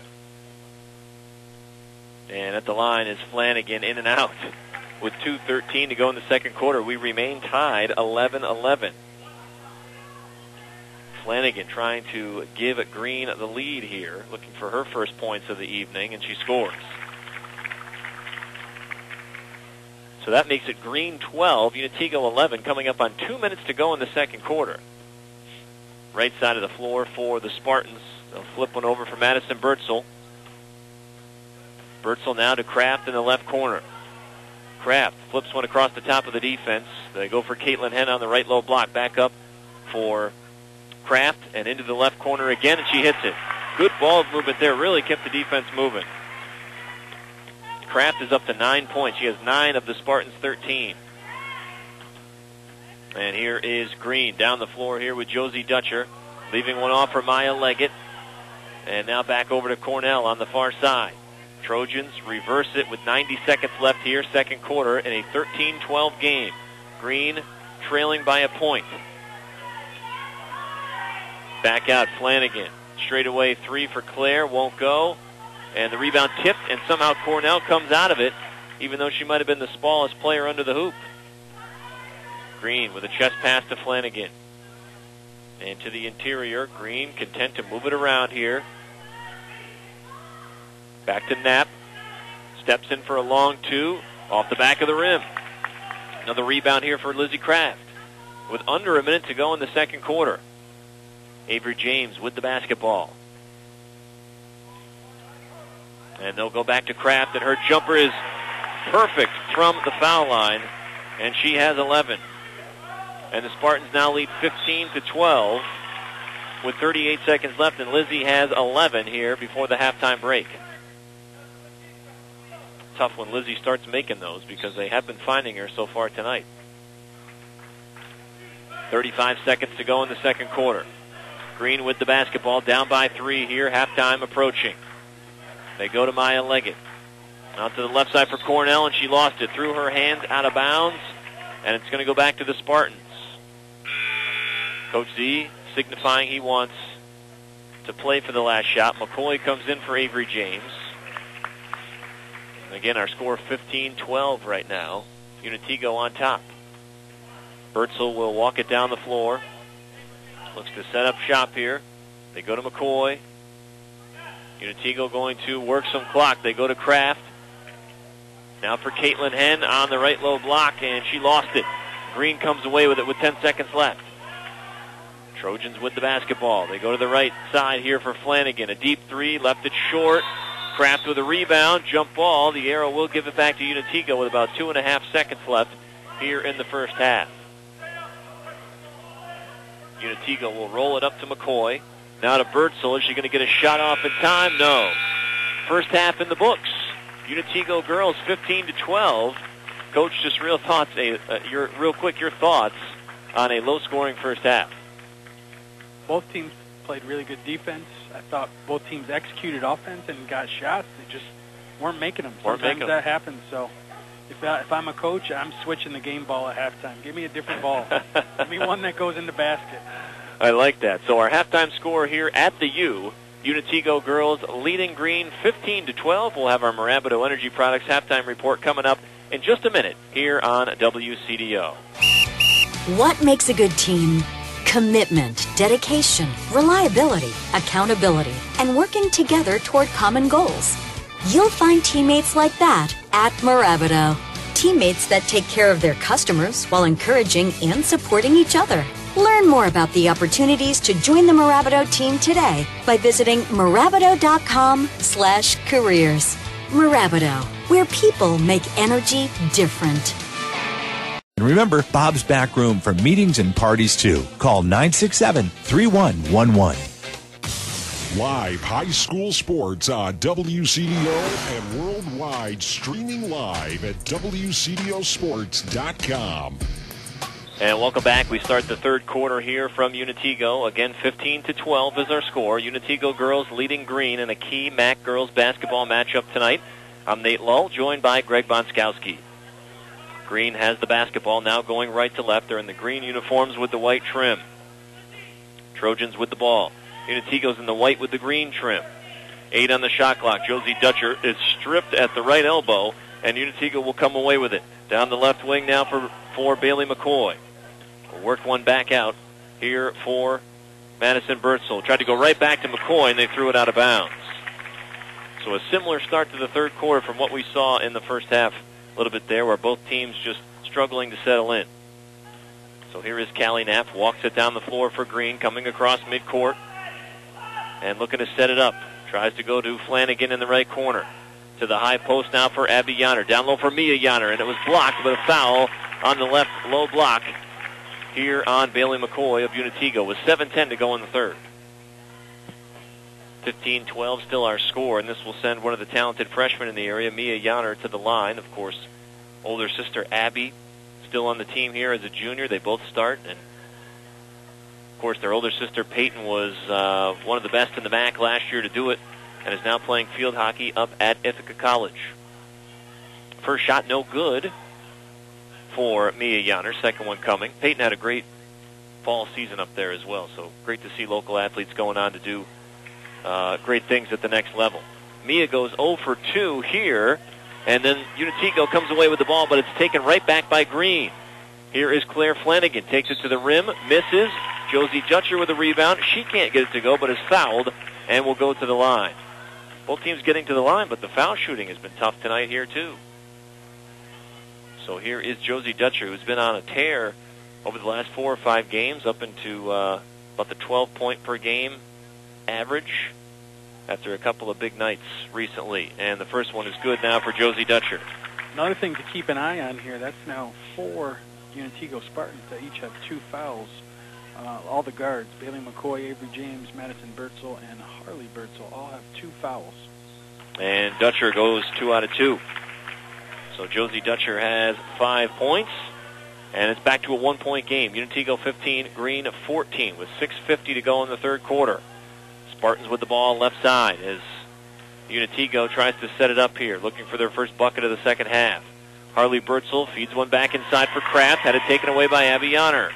And at the line is Flanagan in and out. With two thirteen to go in the second quarter, we remain tied eleven eleven. Flanagan trying to give Green the lead here, looking for her first points of the evening, and she scores. So that makes it Green twelve, Unitego eleven, coming up on two minutes to go in the second quarter. Right side of the floor for the Spartans. They'll flip one over for Madison Bertzel. Bertzel now to Kraft in the left corner. Kraft flips one across the top of the defense. They go for Caitlin Henn on the right low block. Back up for Kraft and into the left corner again, and she hits it. Good ball movement there. Really kept the defense moving. Kraft is up to nine points. She has nine of the Spartans' thirteen. And here is Green down the floor here with Josie Dutcher, leaving one off for Maya Leggett. And now back over to Cornell on the far side. Trojans reverse it with ninety seconds left here, second quarter, in a thirteen twelve game. Green trailing by a point. Back out Flanagan. Straight away three for Claire, won't go. And the rebound tipped, and somehow Cornell comes out of it, even though she might have been the smallest player under the hoop. Green with a chest pass to Flanagan. And to the interior, Green content to move it around here. Back to Knapp. Steps in for a long two. Off the back of the rim. Another rebound here for Lizzie Kraft. With under a minute to go in the second quarter. Avery James with the basketball. And they'll go back to Kraft, and her jumper is perfect from the foul line. And she has eleven. And the Spartans now lead fifteen to twelve with thirty-eight seconds left, and Lizzie has eleven here before the halftime break. Tough when Lizzie starts making those because they have been finding her so far tonight. thirty-five seconds to go in the second quarter. Green with the basketball, down by three here, halftime approaching. They go to Maya Leggett. Out to the left side for Cornell, and she lost it. Threw her hands out of bounds, and it's going to go back to the Spartans. Coach Z signifying he wants to play for the last shot. McCoy comes in for Avery James. And again, our score fifteen twelve right now. Unitego on top. Bertzel will walk it down the floor. Looks to set up shop here. They go to McCoy. Unitego going to work some clock. They go to Kraft. Now for Caitlin Henn on the right low block, and she lost it. Green comes away with it with ten seconds left. Trojans with the basketball. They go to the right side here for Flanagan. A deep three, left it short. Kraft with a rebound, jump ball. The arrow will give it back to Unitego with about two and a half seconds left here in the first half. Unitego will roll it up to McCoy. Now to Bertzel. Is she going to get a shot off in time? No. First half in the books. Unitego girls fifteen to twelve. Coach, just real thoughts, uh, your real quick, your thoughts on a low-scoring first half. Both teams played really good defense. I thought both teams executed offense and got shots. They just weren't making them. Weren't Sometimes making that happens. So if, I, if I'm a coach, I'm switching the game ball at halftime. Give me a different ball. Give me one that goes in the basket. I like that. So our halftime score here at the U, Unitego girls leading Green fifteen to twelve. We'll have our Mirabito Energy Products halftime report coming up in just a minute here on W C D O. What makes a good team? Commitment, dedication, reliability, accountability, and working together toward common goals. You'll find teammates like that at Mirabito. Teammates that take care of their customers while encouraging and supporting each other. Learn more about the opportunities to join the Mirabito team today by visiting Mirabito.com slash careers. Mirabito, where people make energy different. And remember, Bob's Back Room for meetings and parties too. Call nine six seven, three one one one. Live high school sports on W C D O and worldwide, streaming live at W C D O sports dot com. And welcome back. We start the third quarter here from Unitego. Again, fifteen to twelve is our score. Unitego girls leading Green in a key M A C girls basketball matchup tonight. I'm Nate Lull, joined by Greg Bonskowski. Green has the basketball now going right to left. They're in the green uniforms with the white trim. Trojans with the ball. Unitego's in the white with the green trim. Eight on the shot clock. Josie Dutcher is stripped at the right elbow, and Unitego will come away with it. Down the left wing now for, for Bailey McCoy. Worked one back out here for Madison Bertzel. Tried to go right back to McCoy, and they threw it out of bounds. So a similar start to the third quarter from what we saw in the first half a little bit there where both teams just struggling to settle in. So here is Callie Knapp, walks it down the floor for Green, coming across midcourt and looking to set it up. Tries to go to Flanagan in the right corner. To the high post now for Abby Yonner. Down low for Mia Yonner, and it was blocked with a foul on the left low block here on Bailey McCoy of Unitigo with seven ten to go in the third. fifteen twelve still our score, and this will send one of the talented freshmen in the area, Mia Yonner, to the line. Of course, older sister Abby still on the team here as a junior. They both start, and of course their older sister Peyton was uh, one of the best in the M A C last year to do it, and is now playing field hockey up at Ithaca College. First shot no good for Mia Yonner, second one coming. Peyton had a great fall season up there as well, so great to see local athletes going on to do uh, great things at the next level. Mia goes zero for two here, and then Unitigo comes away with the ball, but it's taken right back by Green. Here is Claire Flanagan, takes it to the rim, misses. Josie Dutcher with a rebound. She can't get it to go, but is fouled and will go to the line. Both teams getting to the line, but the foul shooting has been tough tonight here too. So here is Josie Dutcher, who's been on a tear over the last four or five games, up into uh, about the twelve point per game average after a couple of big nights recently. And the first one is good now for Josie Dutcher. Another thing to keep an eye on here, that's now four Unitigo Spartans that each have two fouls. Uh, all the guards, Bailey McCoy, Avery James, Madison Bertzel, and Harley Bertzel all have two fouls. And Dutcher goes two out of two. So Josie Dutcher has five points, and it's back to a one-point game. Unitigo fifteen, Green fourteen, with six fifty to go in the third quarter. Spartans with the ball left side as Unitigo tries to set it up here, looking for their first bucket of the second half. Harley Bertzel feeds one back inside for Kraft, had it taken away by Abby Yonner.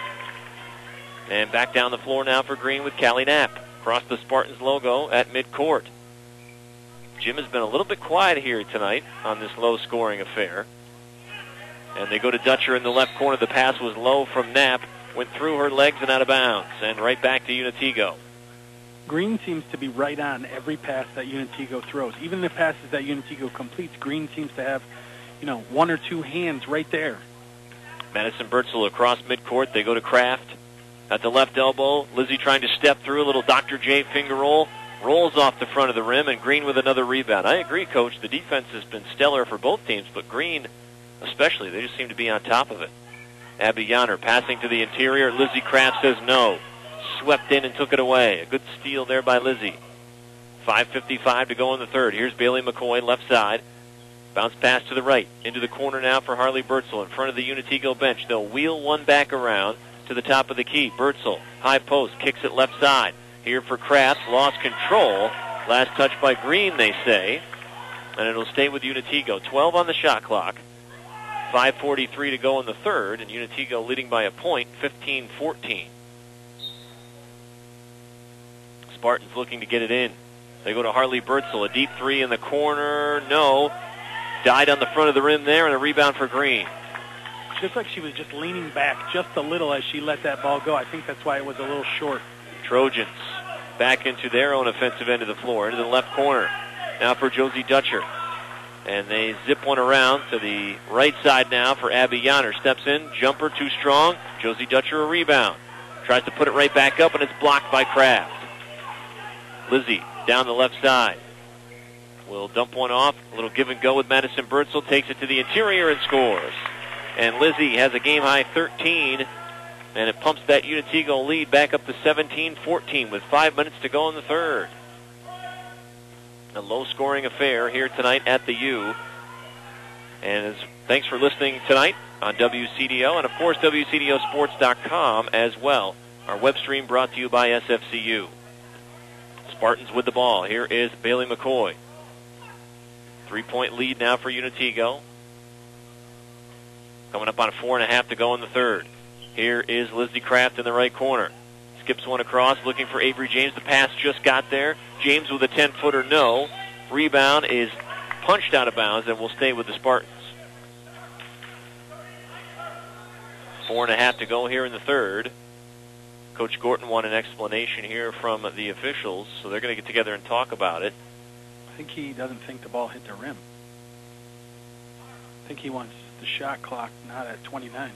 And back down the floor now for Green with Callie Knapp. Across the Spartans logo at midcourt. Jim has been a little bit quiet here tonight on this low-scoring affair. And they go to Dutcher in the left corner. The pass was low from Knapp, went through her legs and out of bounds. And right back to Unitigo. Green seems to be right on every pass that Unitigo throws. Even the passes that Unitigo completes, Green seems to have, you know, one or two hands right there. Madison Bertzel across midcourt. They go to Kraft at the left elbow. Lizzie trying to step through, a little Doctor J finger roll. Rolls off the front of the rim, and Green with another rebound. I agree, Coach. The defense has been stellar for both teams, but Green especially, they just seem to be on top of it. Abby Yonner passing to the interior. Lizzie Kraft says no. Swept in and took it away. A good steal there by Lizzie. five fifty-five to go in the third. Here's Bailey McCoy, left side. Bounce pass to the right. Into the corner now for Harley Bertzel in front of the Unitigo bench. They'll wheel one back around to the top of the key. Bertzel, high post, kicks it left side. Here for Kraft, lost control. Last touch by Green, they say. And it'll stay with Unitigo. twelve on the shot clock. five forty-three to go in the third, and Unitigo leading by a point, fifteen fourteen. Spartans looking to get it in. They go to Harley Bertzel. A deep three in the corner. No. Died on the front of the rim there, and a rebound for Green. Just like she was just leaning back just a little as she let that ball go. I think that's why it was a little short. Trojans back into their own offensive end of the floor, into the left corner. Now for Josie Dutcher. And they zip one around to the right side now for Abby Yonner. Steps in, jumper too strong. Josie Dutcher a rebound. Tries to put it right back up, and it's blocked by Kraft. Lizzie down the left side. Will dump one off. A little give and go with Madison Bertzel. Takes it to the interior and scores. And Lizzie has a game-high thirteen. And it pumps that Unitigo lead back up to seventeen fourteen with five minutes to go in the third. A low-scoring affair here tonight at the U. And as, thanks for listening tonight on W C D O and, of course, W C D O sports dot com as well. Our web stream brought to you by S F C U. Spartans with the ball. Here is Bailey McCoy. Three-point lead now for Unitigo. Coming up on a four and a half to go in the third. Here is Lizzie Kraft in the right corner. Skips one across, looking for Avery James. The pass just got there. James with a ten-footer, no. Rebound is punched out of bounds and will stay with the Spartans. Four and a half to go here in the third. Coach Gorton wanted an explanation here from the officials, so they're going to get together and talk about it. I think he doesn't think the ball hit the rim. think he wants the shot clock not at twenty-nine.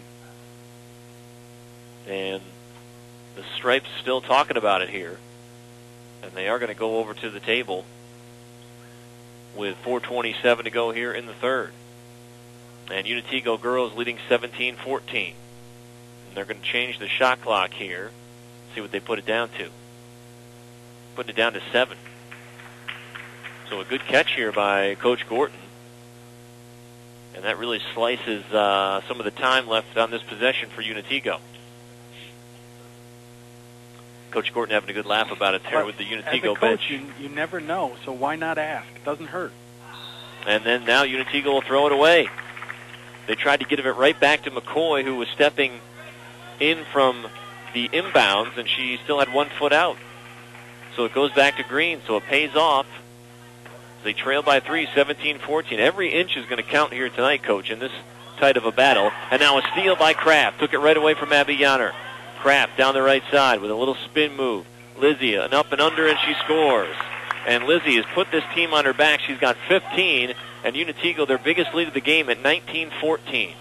And the Stripes still talking about it here. And they are going to go over to the table with four twenty-seven to go here in the third. And Unitego girls leading seventeen fourteen. And they're going to change the shot clock here. See what they put it down to. Putting it down to seven. So a good catch here by Coach Gorton. And that really slices uh, some of the time left on this possession for Unitego. Coach Gorton having a good laugh about it there But with the as Unitego a coach, bench. You, you never know, so why not ask? It doesn't hurt. And then now Unitego will throw it away. They tried to give it right back to McCoy, who was stepping in from the inbounds, and she still had one foot out. So it goes back to Green, so it pays off. They trail by three, seventeen fourteen. Every inch is going to count here tonight, Coach, in this tight of a battle. And now a steal by Kraft. Took it right away from Abby Yanner. Kraft down the right side with a little spin move. Lizzie, an up and under, and she scores. And Lizzie has put this team on her back. She's got fifteen, and Unitego, their biggest lead of the game, at nineteen fourteen.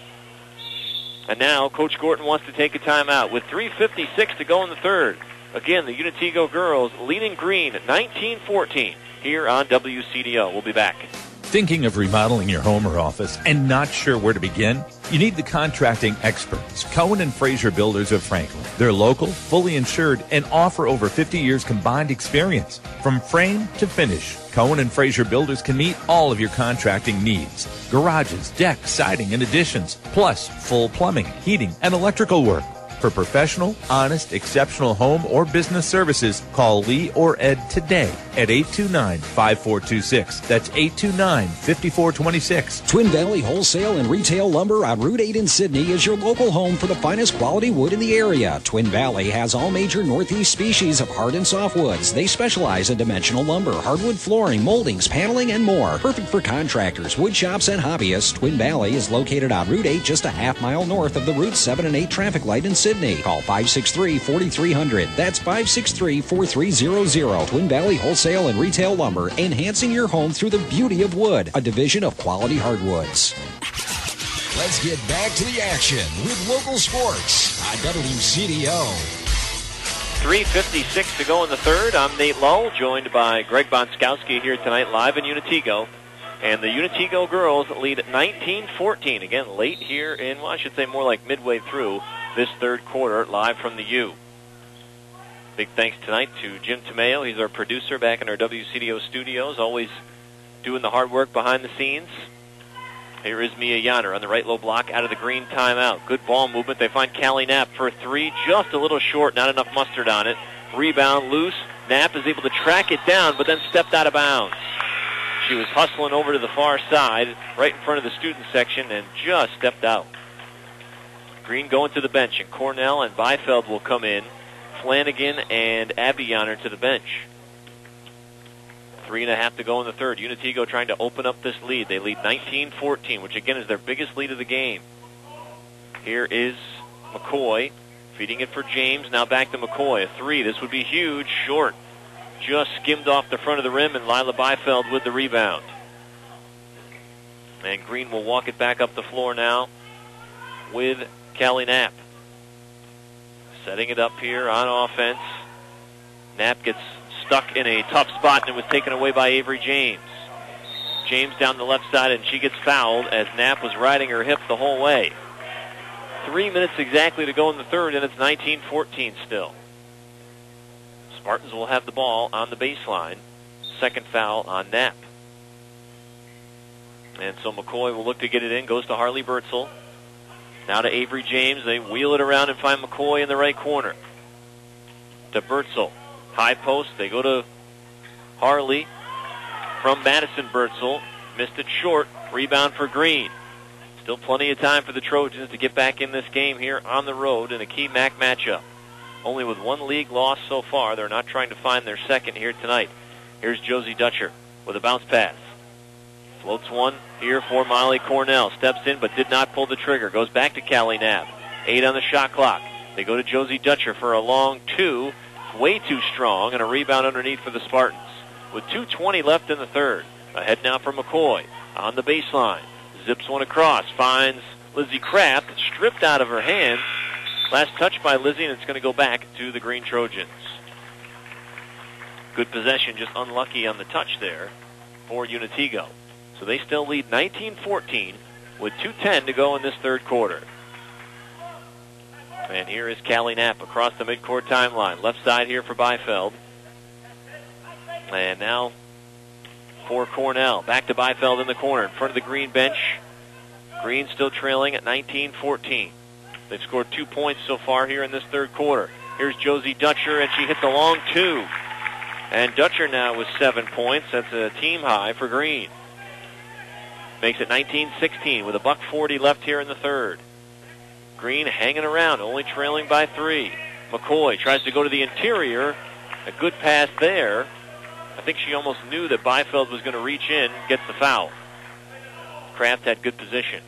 And now Coach Gorton wants to take a timeout with three fifty-six to go in the third. Again, the Unitego girls leading Green at nineteen fourteen here on W C D O. We'll be back. Thinking of remodeling your home or office and not sure where to begin? You need the contracting experts, Cohen and Fraser Builders of Franklin. They're local, fully insured, and offer over fifty years combined experience. From frame to finish, Cohen and Fraser Builders can meet all of your contracting needs. Garages, decks, siding, and additions, plus full plumbing, heating, and electrical work. For professional, honest, exceptional home or business services, call Lee or Ed today at eight two nine, five four two six. That's eight two nine, five four two six. Twin Valley Wholesale and Retail Lumber on Route eight in Sydney is your local home for the finest quality wood in the area. Twin Valley has all major Northeast species of hard and soft woods. They specialize in dimensional lumber, hardwood flooring, moldings, paneling, and more. Perfect for contractors, wood shops, and hobbyists. Twin Valley is located on Route eight, just a half mile north of the Route seven and eight traffic light in Sydney. Call five six three, four three zero zero. That's five six three, four three zero zero. Twin Valley Wholesale and Retail Lumber, enhancing your home through the beauty of wood, a division of Quality Hardwoods. Let's get back to the action with local sports on W C D O. three fifty-six to go in the third. I'm Nate Lull, joined by Greg Bonskowski here tonight live in Unitego. And the Unitego girls lead at nineteen fourteen. Again, late here in, well, I should say more like midway through this third quarter, live from the U. Big thanks tonight to Jim Tomeo. He's our producer back in our W C D O studios, always doing the hard work behind the scenes. Here is Mia Yanner on the right low block out of the Green timeout. Good ball movement. They find Callie Knapp for a three, just a little short, not enough mustard on it. Rebound loose. Knapp is able to track it down, but then stepped out of bounds. She was hustling over to the far side, right in front of the student section, and just stepped out. Green going to the bench, and Cornell and Byfeld will come in. Flanagan and Abby Yanner to the bench. Three and a half to go in the third. Unitego trying to open up this lead. They lead nineteen fourteen, which again is their biggest lead of the game. Here is McCoy feeding it for James. Now back to McCoy. A three. This would be huge. Short. Just skimmed off the front of the rim, and Lila Byfeld with the rebound. And Green will walk it back up the floor now with Callie Knapp. Setting it up here on offense. Knapp gets stuck in a tough spot, and it was taken away by Avery James. James down the left side, and she gets fouled as Knapp was riding her hip the whole way. Three minutes exactly to go in the third, and it's nineteen fourteen still. Spartans will have the ball on the baseline. Second foul on Knapp. And so McCoy will look to get it in. Goes to Harley Bertzel. Now to Avery James. They wheel it around and find McCoy in the right corner. To Bertzel. High post. They go to Harley from Madison Bertzel. Missed it short. Rebound for Green. Still plenty of time for the Trojans to get back in this game here on the road in a key M A C matchup. Only with one league loss so far. They're not trying to find their second here tonight. Here's Josie Dutcher with a bounce pass. Floats one here for Molly Cornell. Steps in but did not pull the trigger. Goes back to Callie Knapp. Eight on the shot clock. They go to Josie Dutcher for a long two. Way too strong, and a rebound underneath for the Spartans. With two twenty left in the third. Ahead now for McCoy on the baseline. zips one across, finds Lizzie Kraft, stripped out of her hands. Last touch by Lizzie, and it's going to go back to the Green Trojans. Good possession, just unlucky on the touch there for Unitigo. So they still lead nineteen fourteen with two ten to go in this third quarter. And here is Callie Knapp across the midcourt timeline. Left side here for Byfeld. And now for Cornell. Back to Byfeld in the corner in front of the Green bench. Green still trailing at nineteen fourteen. They've scored two points so far here in this third quarter. Here's Josie Dutcher, and she hits a long two. And Dutcher now with seven points. That's a team high for Green. Makes it nineteen sixteen with a buck forty left here in the third. Green hanging around, only trailing by three. McCoy tries to go to the interior. A good pass there. I think she almost knew that Byfeld was going to reach in, gets the foul. Kraft had good position.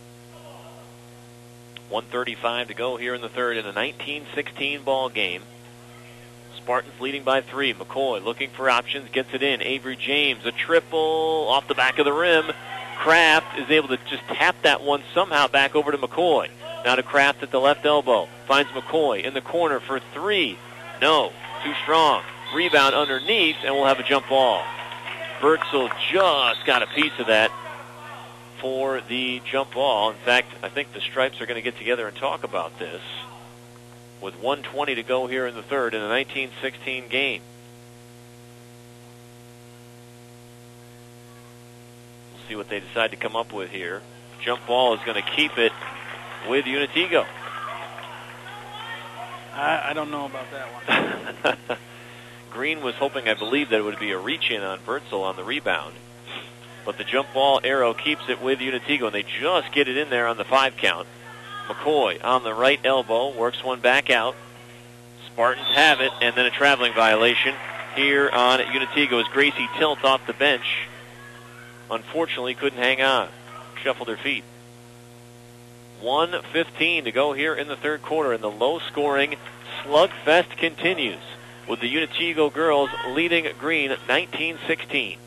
one thirty-five to go here in the third in a nineteen sixteen ball game. Spartans leading by three. McCoy looking for options, gets it in. Avery James, a triple off the back of the rim. Kraft is able to just tap that one somehow back over to McCoy. Now to Kraft at the left elbow. Finds McCoy in the corner for three. No, too strong. Rebound underneath, and we'll have a jump ball. Bertzel just got a piece of that for the jump ball. In fact, I think the Stripes are going to get together and talk about this with one twenty to go here in the third in a nineteen sixteen game. We'll see what they decide to come up with here. Jump ball is going to keep it with Unitigo. I, I don't know about that one. Green was hoping, I believe, that it would be a reach-in on Bertzel on the rebound. But the jump ball arrow keeps it with Unitigo, and they just get it in there on the five count. McCoy on the right elbow, works one back out. Spartans have it, and then a traveling violation here on Unitigo as Gracie Tilt off the bench. Unfortunately, couldn't hang on. Shuffled her feet. one fifteen to go here in the third quarter, and the low-scoring slugfest continues with the Unitigo girls leading Green nineteen sixteen.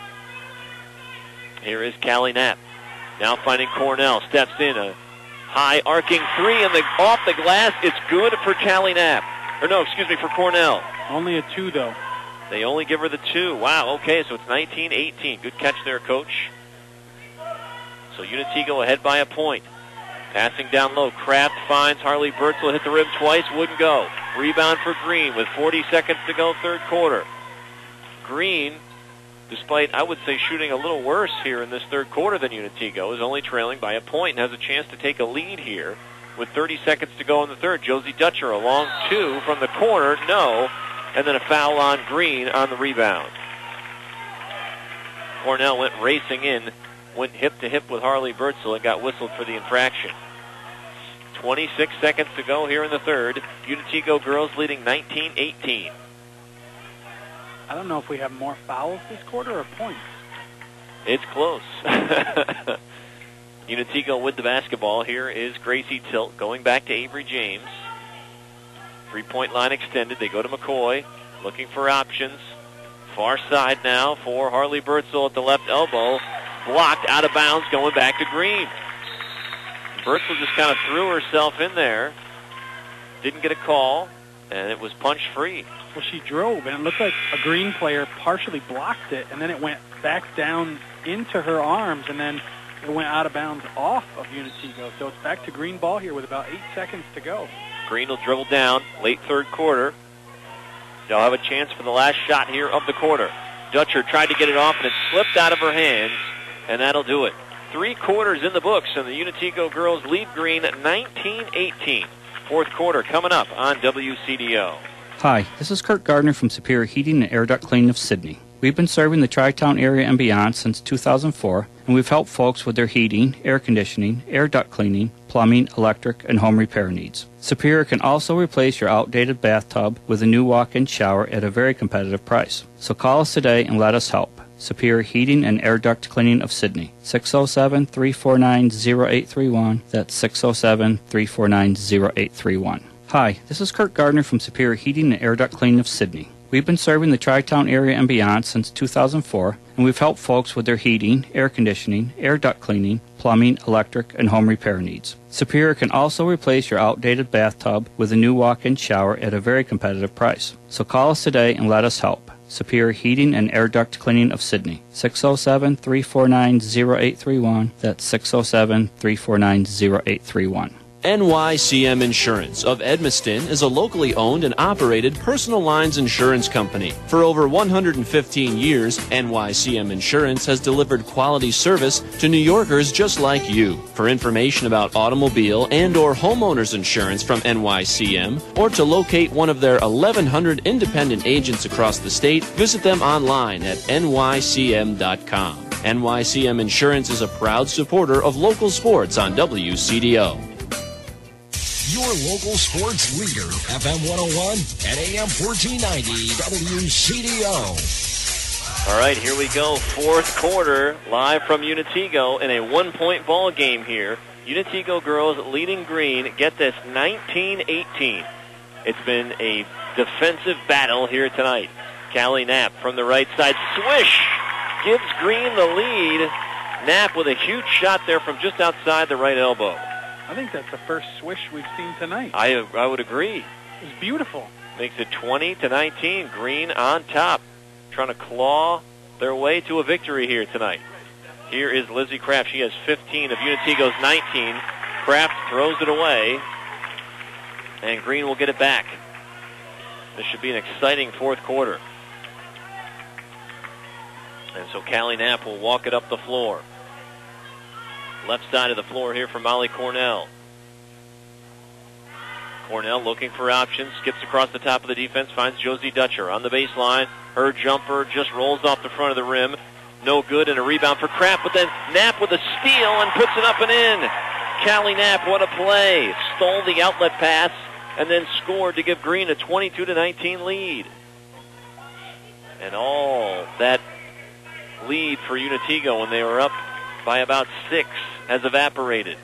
Here is Callie Knapp. Now finding Cornell. Steps in. A high arcing three, and the, off the glass. It's good for Callie Knapp. Or no, excuse me, for Cornell. Only a two, though. They only give her the two. Wow, okay, so it's nineteen eighteen. Good catch there, Coach. So Unitigo ahead by a point. Passing down low. Kraft finds Harley Bertzel. Hit the rim twice. Wouldn't go. Rebound for Green with forty seconds to go third quarter. Green, despite, I would say, shooting a little worse here in this third quarter than Unitigo, is only trailing by a point and has a chance to take a lead here with thirty seconds to go in the third. Josie Dutcher, a long two from the corner. No. And then a foul on Green on the rebound. Cornell went racing in, went hip-to-hip with Harley Bertzel and got whistled for the infraction. twenty-six seconds to go here in the third. Unitigo girls leading nineteen eighteen. I don't know if we have more fouls this quarter or points. It's close. Unitigo with the basketball. Here is Gracie Tilt going back to Avery James. Three-point line extended. They go to McCoy, looking for options. Far side now for Harley Bertzel at the left elbow. Blocked, out of bounds, going back to Green. Bertzel just kind of threw herself in there. Didn't get a call, and it was punch free. Well, she drove, and it looked like a Green player partially blocked it, and then it went back down into her arms, and then it went out of bounds off of Unitigo. So it's back to Green ball here with about eight seconds to go. Green will dribble down, late third quarter. They'll have a chance for the last shot here of the quarter. Dutcher tried to get it off, and it slipped out of her hands, and that'll do it. Three quarters in the books, and the Unitigo girls lead Green nineteen eighteen. Fourth quarter coming up on W C D O. Hi, this is Kurt Gardner from Superior Heating and Air Duct Cleaning of Sydney. We've been serving the Tri-Town area and beyond since two thousand four, and we've helped folks with their heating, air conditioning, air duct cleaning, plumbing, electric, and home repair needs. Superior can also replace your outdated bathtub with a new walk-in shower at a very competitive price. So call us today and let us help. Superior Heating and Air Duct Cleaning of Sydney. six oh seven, three four nine, oh eight three one. That's six oh seven, three four nine, oh eight three one. Hi, this is Kurt Gardner from Superior Heating and Air Duct Cleaning of Sydney. We've been serving the Tri-Town area and beyond since two thousand four, and we've helped folks with their heating, air conditioning, air duct cleaning, plumbing, electric, and home repair needs. Superior can also replace your outdated bathtub with a new walk-in shower at a very competitive price. So call us today and let us help. Superior Heating and Air Duct Cleaning of Sydney. six oh seven, three four nine, oh eight three one. That's six oh seven, three four nine, oh eight three one. N Y C M Insurance of Edmiston is a locally owned and operated personal lines insurance company. For over one hundred fifteen years, N Y C M Insurance has delivered quality service to New Yorkers just like you. For information about automobile and or homeowners insurance from N Y C M, or to locate one of their eleven hundred independent agents across the state, visit them online at N Y C M dot com. N Y C M Insurance is a proud supporter of local sports on W C D O. Your local sports leader, F M one oh one and A M fourteen ninety W C D O. All right, here we go. Fourth quarter, live from Unitego in a one-point ball game here. Unitego girls leading Green. Get this, nineteen eighteen. It's been a defensive battle here tonight. Callie Knapp from the right side. Swish! Gives Green the lead. Knapp with a huge shot there from just outside the right elbow. I think that's the first swish we've seen tonight. I I would agree. It was beautiful. Makes it twenty to nineteen. Green on top, trying to claw their way to a victory here tonight. Here is Lizzie Kraft. She has fifteen of Unitego's nineteen. Kraft throws it away, and Green will get it back. This should be an exciting fourth quarter. And so Callie Knapp will walk it up the floor. Left side of the floor here for Molly Cornell. Cornell looking for options, skips across the top of the defense, finds Josie Dutcher on the baseline. Her jumper just rolls off the front of the rim. No good, and a rebound for Kraft, but then Knapp with a steal and puts it up and in. Callie Knapp, what a play. Stole the outlet pass and then scored to give Green a twenty-two to nineteen lead. And all that lead for Unitego when they were up by about six has evaporated.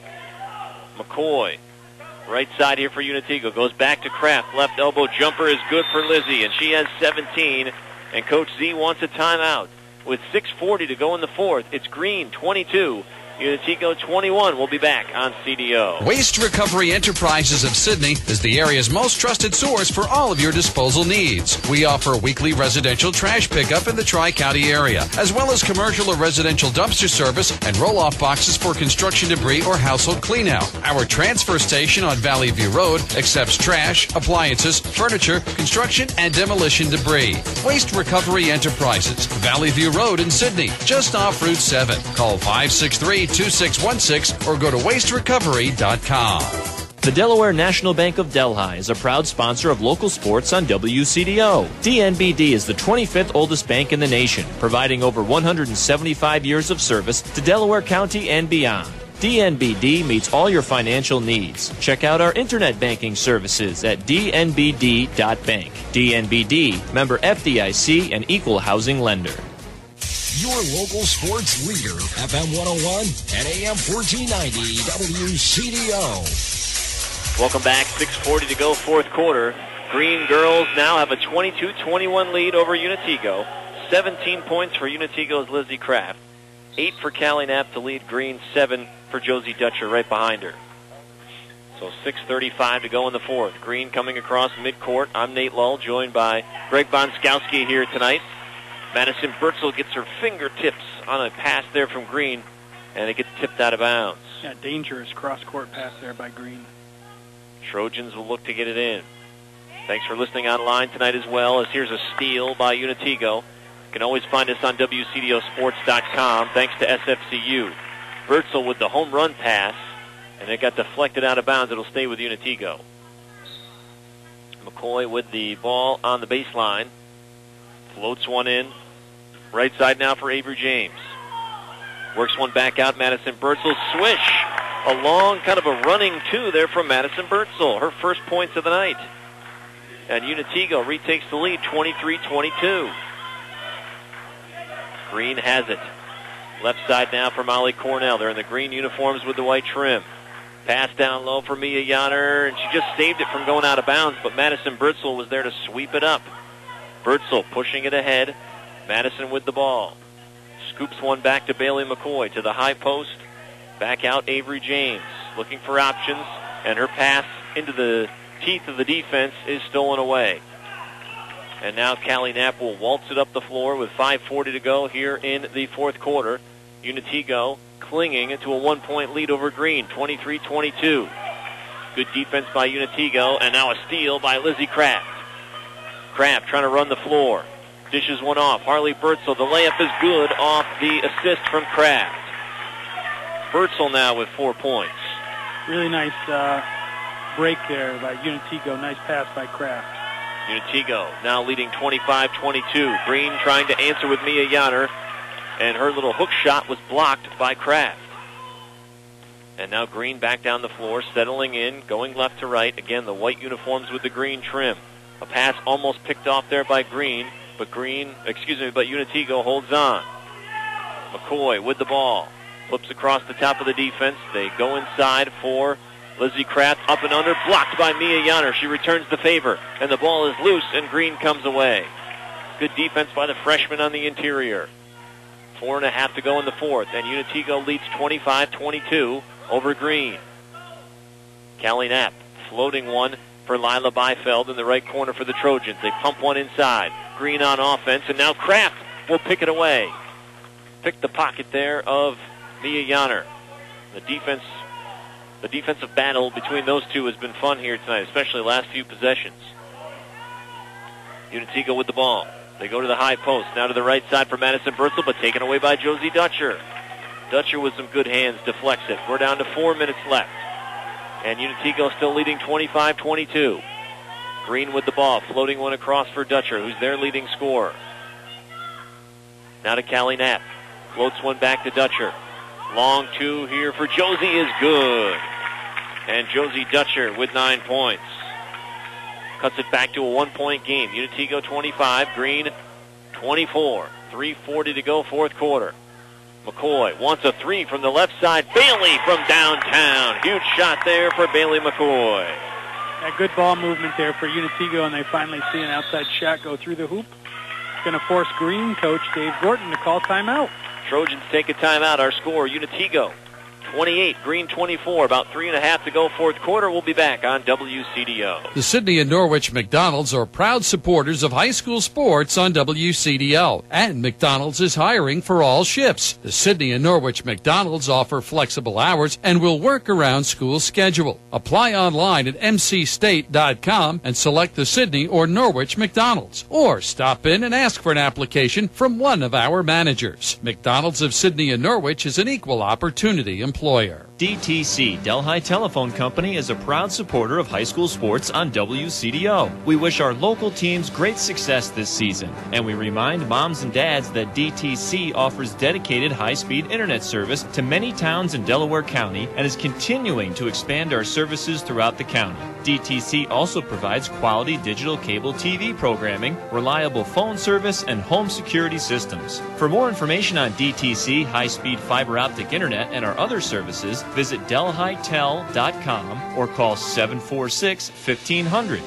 McCoy, right side here for Unitego, goes back to Kraft. Left elbow jumper is good for Lizzie, and she has seventeen. And Coach Z wants a timeout. With six forty to go in the fourth, it's Green twenty-two, Unitego twenty-one. We'll be back on C D O. Waste Recovery Enterprises of Sydney is the area's most trusted source for all of your disposal needs. We offer weekly residential trash pickup in the Tri-County area, as well as commercial or residential dumpster service and roll-off boxes for construction debris or household cleanout. Our transfer station on Valley View Road accepts trash, appliances, furniture, construction, and demolition debris. Waste Recovery Enterprises, Valley View Road in Sydney, just off Route seven. Call five six three, two six one six or go to waste recovery dot com. The Delaware National Bank of Delhi is a proud sponsor of local sports on W C D O. D N B D is the twenty-fifth oldest bank in the nation, providing over one hundred seventy-five years of service to Delaware County and beyond. D N B D meets all your financial needs. Check out our internet banking services at d n b d dot bank. D N B D, member F D I C and equal housing lender. Your local sports leader, F M one oh one and A M fourteen ninety W C D O. Welcome back. six forty to go, fourth quarter. Green girls now have a twenty-two twenty-one lead over Unitego. seventeen points for Unitego's Lizzie Kraft. eight for Callie Knapp to lead Green. seven for Josie Dutcher right behind her. So six thirty-five to go in the fourth. Green coming across midcourt. I'm Nate Lull, joined by Greg Bonskowski here tonight. Madison Bertzel gets her fingertips on a pass there from Green, and it gets tipped out of bounds. Yeah, dangerous cross-court pass there by Green. Trojans will look to get it in. Thanks for listening online tonight as well, as here's a steal by Unitego. You can always find us on W C D O sports dot com, thanks to S F C U. Bertzel with the home run pass, and it got deflected out of bounds. It'll stay with Unitego. McCoy with the ball on the baseline. Floats one in. Right side now for Avery James. Works one back out. Madison Bertzel. Swish. A long kind of a running two there from Madison Bertzel. Her first points of the night. And Unitego retakes the lead twenty-three twenty-two. Green has it. Left side now for Molly Cornell. They're in the green uniforms with the white trim. Pass down low for Mia Yanner, and she just saved it from going out of bounds, but Madison Bertzel was there to sweep it up. Bertzel pushing it ahead. Madison with the ball. Scoops one back to Bailey McCoy to the high post. Back out Avery James. Looking for options. And her pass into the teeth of the defense is stolen away. And now Callie Knapp will waltz it up the floor with five forty to go here in the fourth quarter. Unitigo clinging to a one-point lead over Green, twenty-three twenty-two. Good defense by Unitigo, and now a steal by Lizzie Kraft. Kraft trying to run the floor. Dishes one off. Harley Bertzel, the layup is good off the assist from Kraft. Bertzel now with four points. Really nice uh, break there by Unitigo. Nice pass by Kraft. Unitigo now leading twenty-five twenty-two. Green trying to answer with Mia Yanner, and her little hook shot was blocked by Kraft. And now Green back down the floor, settling in, going left to right. Again, the white uniforms with the green trim. A pass almost picked off there by Green, but Green, excuse me, but Unitigo holds on. McCoy with the ball. Flips across the top of the defense. They go inside for Lizzie Kraft, up and under, blocked by Mia Yanner. She returns the favor, and the ball is loose, and Green comes away. Good defense by the freshman on the interior. Four and a half to go in the fourth, and Unitigo leads twenty-five twenty-two over Green. Callie Knapp floating one for Lila Byfeld in the right corner for the Trojans. They pump one inside. Green on offense, and now Kraft will pick it away. Pick the pocket there of Mia Yanner. The defense, the defensive battle between those two has been fun here tonight, especially the last few possessions. Unitigo with the ball. They go to the high post. Now to the right side for Madison Bertzel, but taken away by Josie Dutcher. Dutcher with some good hands deflects it. We're down to four minutes left. And Unitigo still leading twenty-five twenty-two. Green with the ball, floating one across for Dutcher, who's their leading scorer. Now to Callie Knapp. Floats one back to Dutcher. Long two here for Josie is good. And Josie Dutcher with nine points. Cuts it back to a one-point game. Unitigo twenty-five, Green twenty-four. three forty to go, fourth quarter. McCoy wants a three from the left side. Bailey from downtown. Huge shot there for Bailey McCoy. A good ball movement there for Unitigo, and they finally see an outside shot go through the hoop. It's going to force Green coach Dave Gorton to call timeout. Trojans take a timeout. Our score, Unitigo twenty-eight, Green twenty-four. About three and a half to go, fourth quarter. We'll be back on W C D O. The Sidney and Norwich McDonald's are proud supporters of high school sports on W C D O. And McDonald's is hiring for all shifts. The Sidney and Norwich McDonald's offer flexible hours and will work around school schedule. Apply online at m c state dot com and select the Sidney or Norwich McDonald's. Or stop in and ask for an application from one of our managers. McDonald's of Sidney and Norwich is an equal opportunity employer. D T C, Delhi Telephone Company, is a proud supporter of high school sports on W C D O. We wish our local teams great success this season, and we remind moms and dads that D T C offers dedicated high-speed internet service to many towns in Delaware County and is continuing to expand our services throughout the county. D T C also provides quality digital cable T V programming, reliable phone service, and home security systems. For more information on D T C, high-speed fiber optic internet, and our other services, visit delhi tel dot com or call seven four six, fifteen hundred.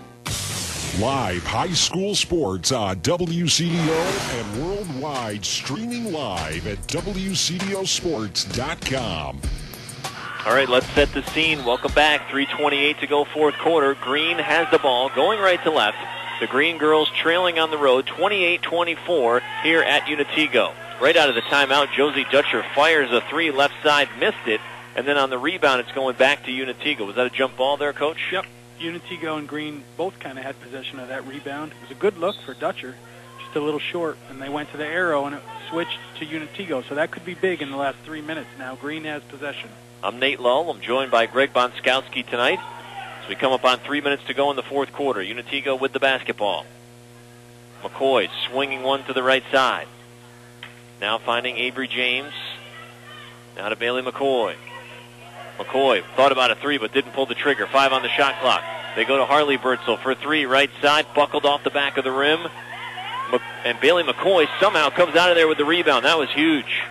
Live high school sports on W C D O and worldwide, streaming live at w c d o sports dot com. All right, let's set the scene. Welcome back. three twenty-eight to go, fourth quarter. Green has the ball, going right to left. The Green girls trailing on the road, twenty-eight twenty-four here at Unitigo. Right out of the timeout, Josie Dutcher fires a three left side, missed it, and then on the rebound, it's going back to Unitigo. Was that a jump ball there, Coach? Yep. Unitigo and Green both kind of had possession of that rebound. It was a good look for Dutcher, just a little short, and they went to the arrow, and it switched to Unitigo. So that could be big in the last three minutes. Now Green has possession. I'm Nate Lull. I'm joined by Greg Bonskowski tonight as we come up on three minutes to go in the fourth quarter. Unitigo with the basketball. McCoy swinging one to the right side. Now finding Avery James. Now to Bailey McCoy. McCoy thought about a three but didn't pull the trigger. Five on the shot clock. They go to Harley Bertzel for three, right side, buckled off the back of the rim. And Bailey McCoy somehow comes out of there with the rebound. That was huge.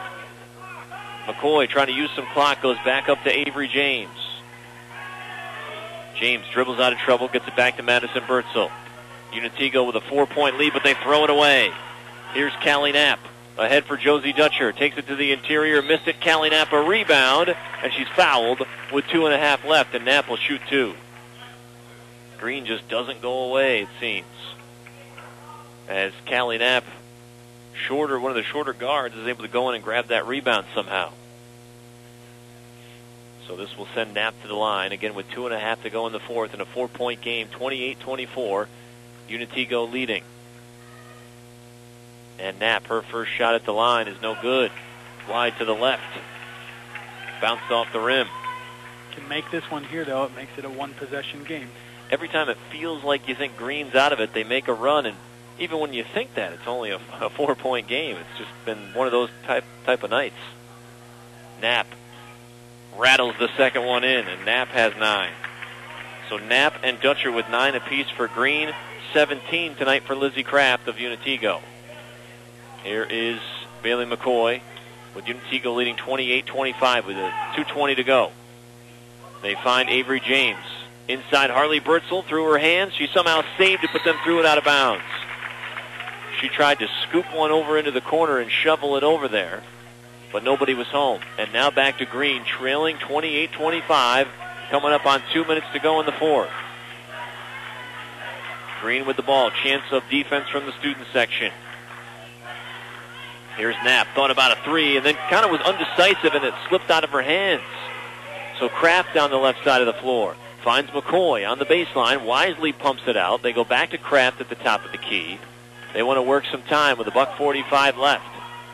McCoy trying to use some clock, goes back up to Avery James. James dribbles out of trouble, gets it back to Madison Bertzel. Unitigo with a four-point lead, but they throw it away. Here's Callie Knapp. Ahead for Josie Dutcher. Takes it to the interior. Missed it. Callie Knapp a rebound. And she's fouled with two and a half left. And Knapp will shoot two. Green just doesn't go away, it seems. As Callie Knapp, shorter, one of the shorter guards, is able to go in and grab that rebound somehow. So this will send Knapp to the line. Again, with two and a half to go in the fourth in a four-point game. twenty-eight twenty-four. Unitigo leading. And Knapp, her first shot at the line is no good. Wide to the left. Bounced off the rim. Can make this one here, though. It makes it a one-possession game. Every time it feels like you think Green's out of it, they make a run. And even when you think that, it's only a, a four-point game. It's just been one of those type type of nights. Knapp rattles the second one in, and Knapp has nine. So Knapp and Dutcher with nine apiece for Green. seventeen tonight for Lizzie Kraft of Unitigo. Here is Bailey McCoy with Unitigo leading twenty-eight twenty-five with a two twenty to go. They find Avery James. Inside Harley Bertzel through her hands. She somehow saved it, but then threw it out of bounds. She tried to scoop one over into the corner and shovel it over there, but nobody was home. And now back to Green, trailing twenty-eight twenty-five, coming up on two minutes to go in the fourth. Green with the ball. Chance of defense from the student section. Here's Knapp. Thought about a three and then kind of was undecisive and it slipped out of her hands. So Kraft down the left side of the floor. Finds McCoy on the baseline. Wisely pumps it out. They go back to Kraft at the top of the key. They want to work some time with a buck forty-five left.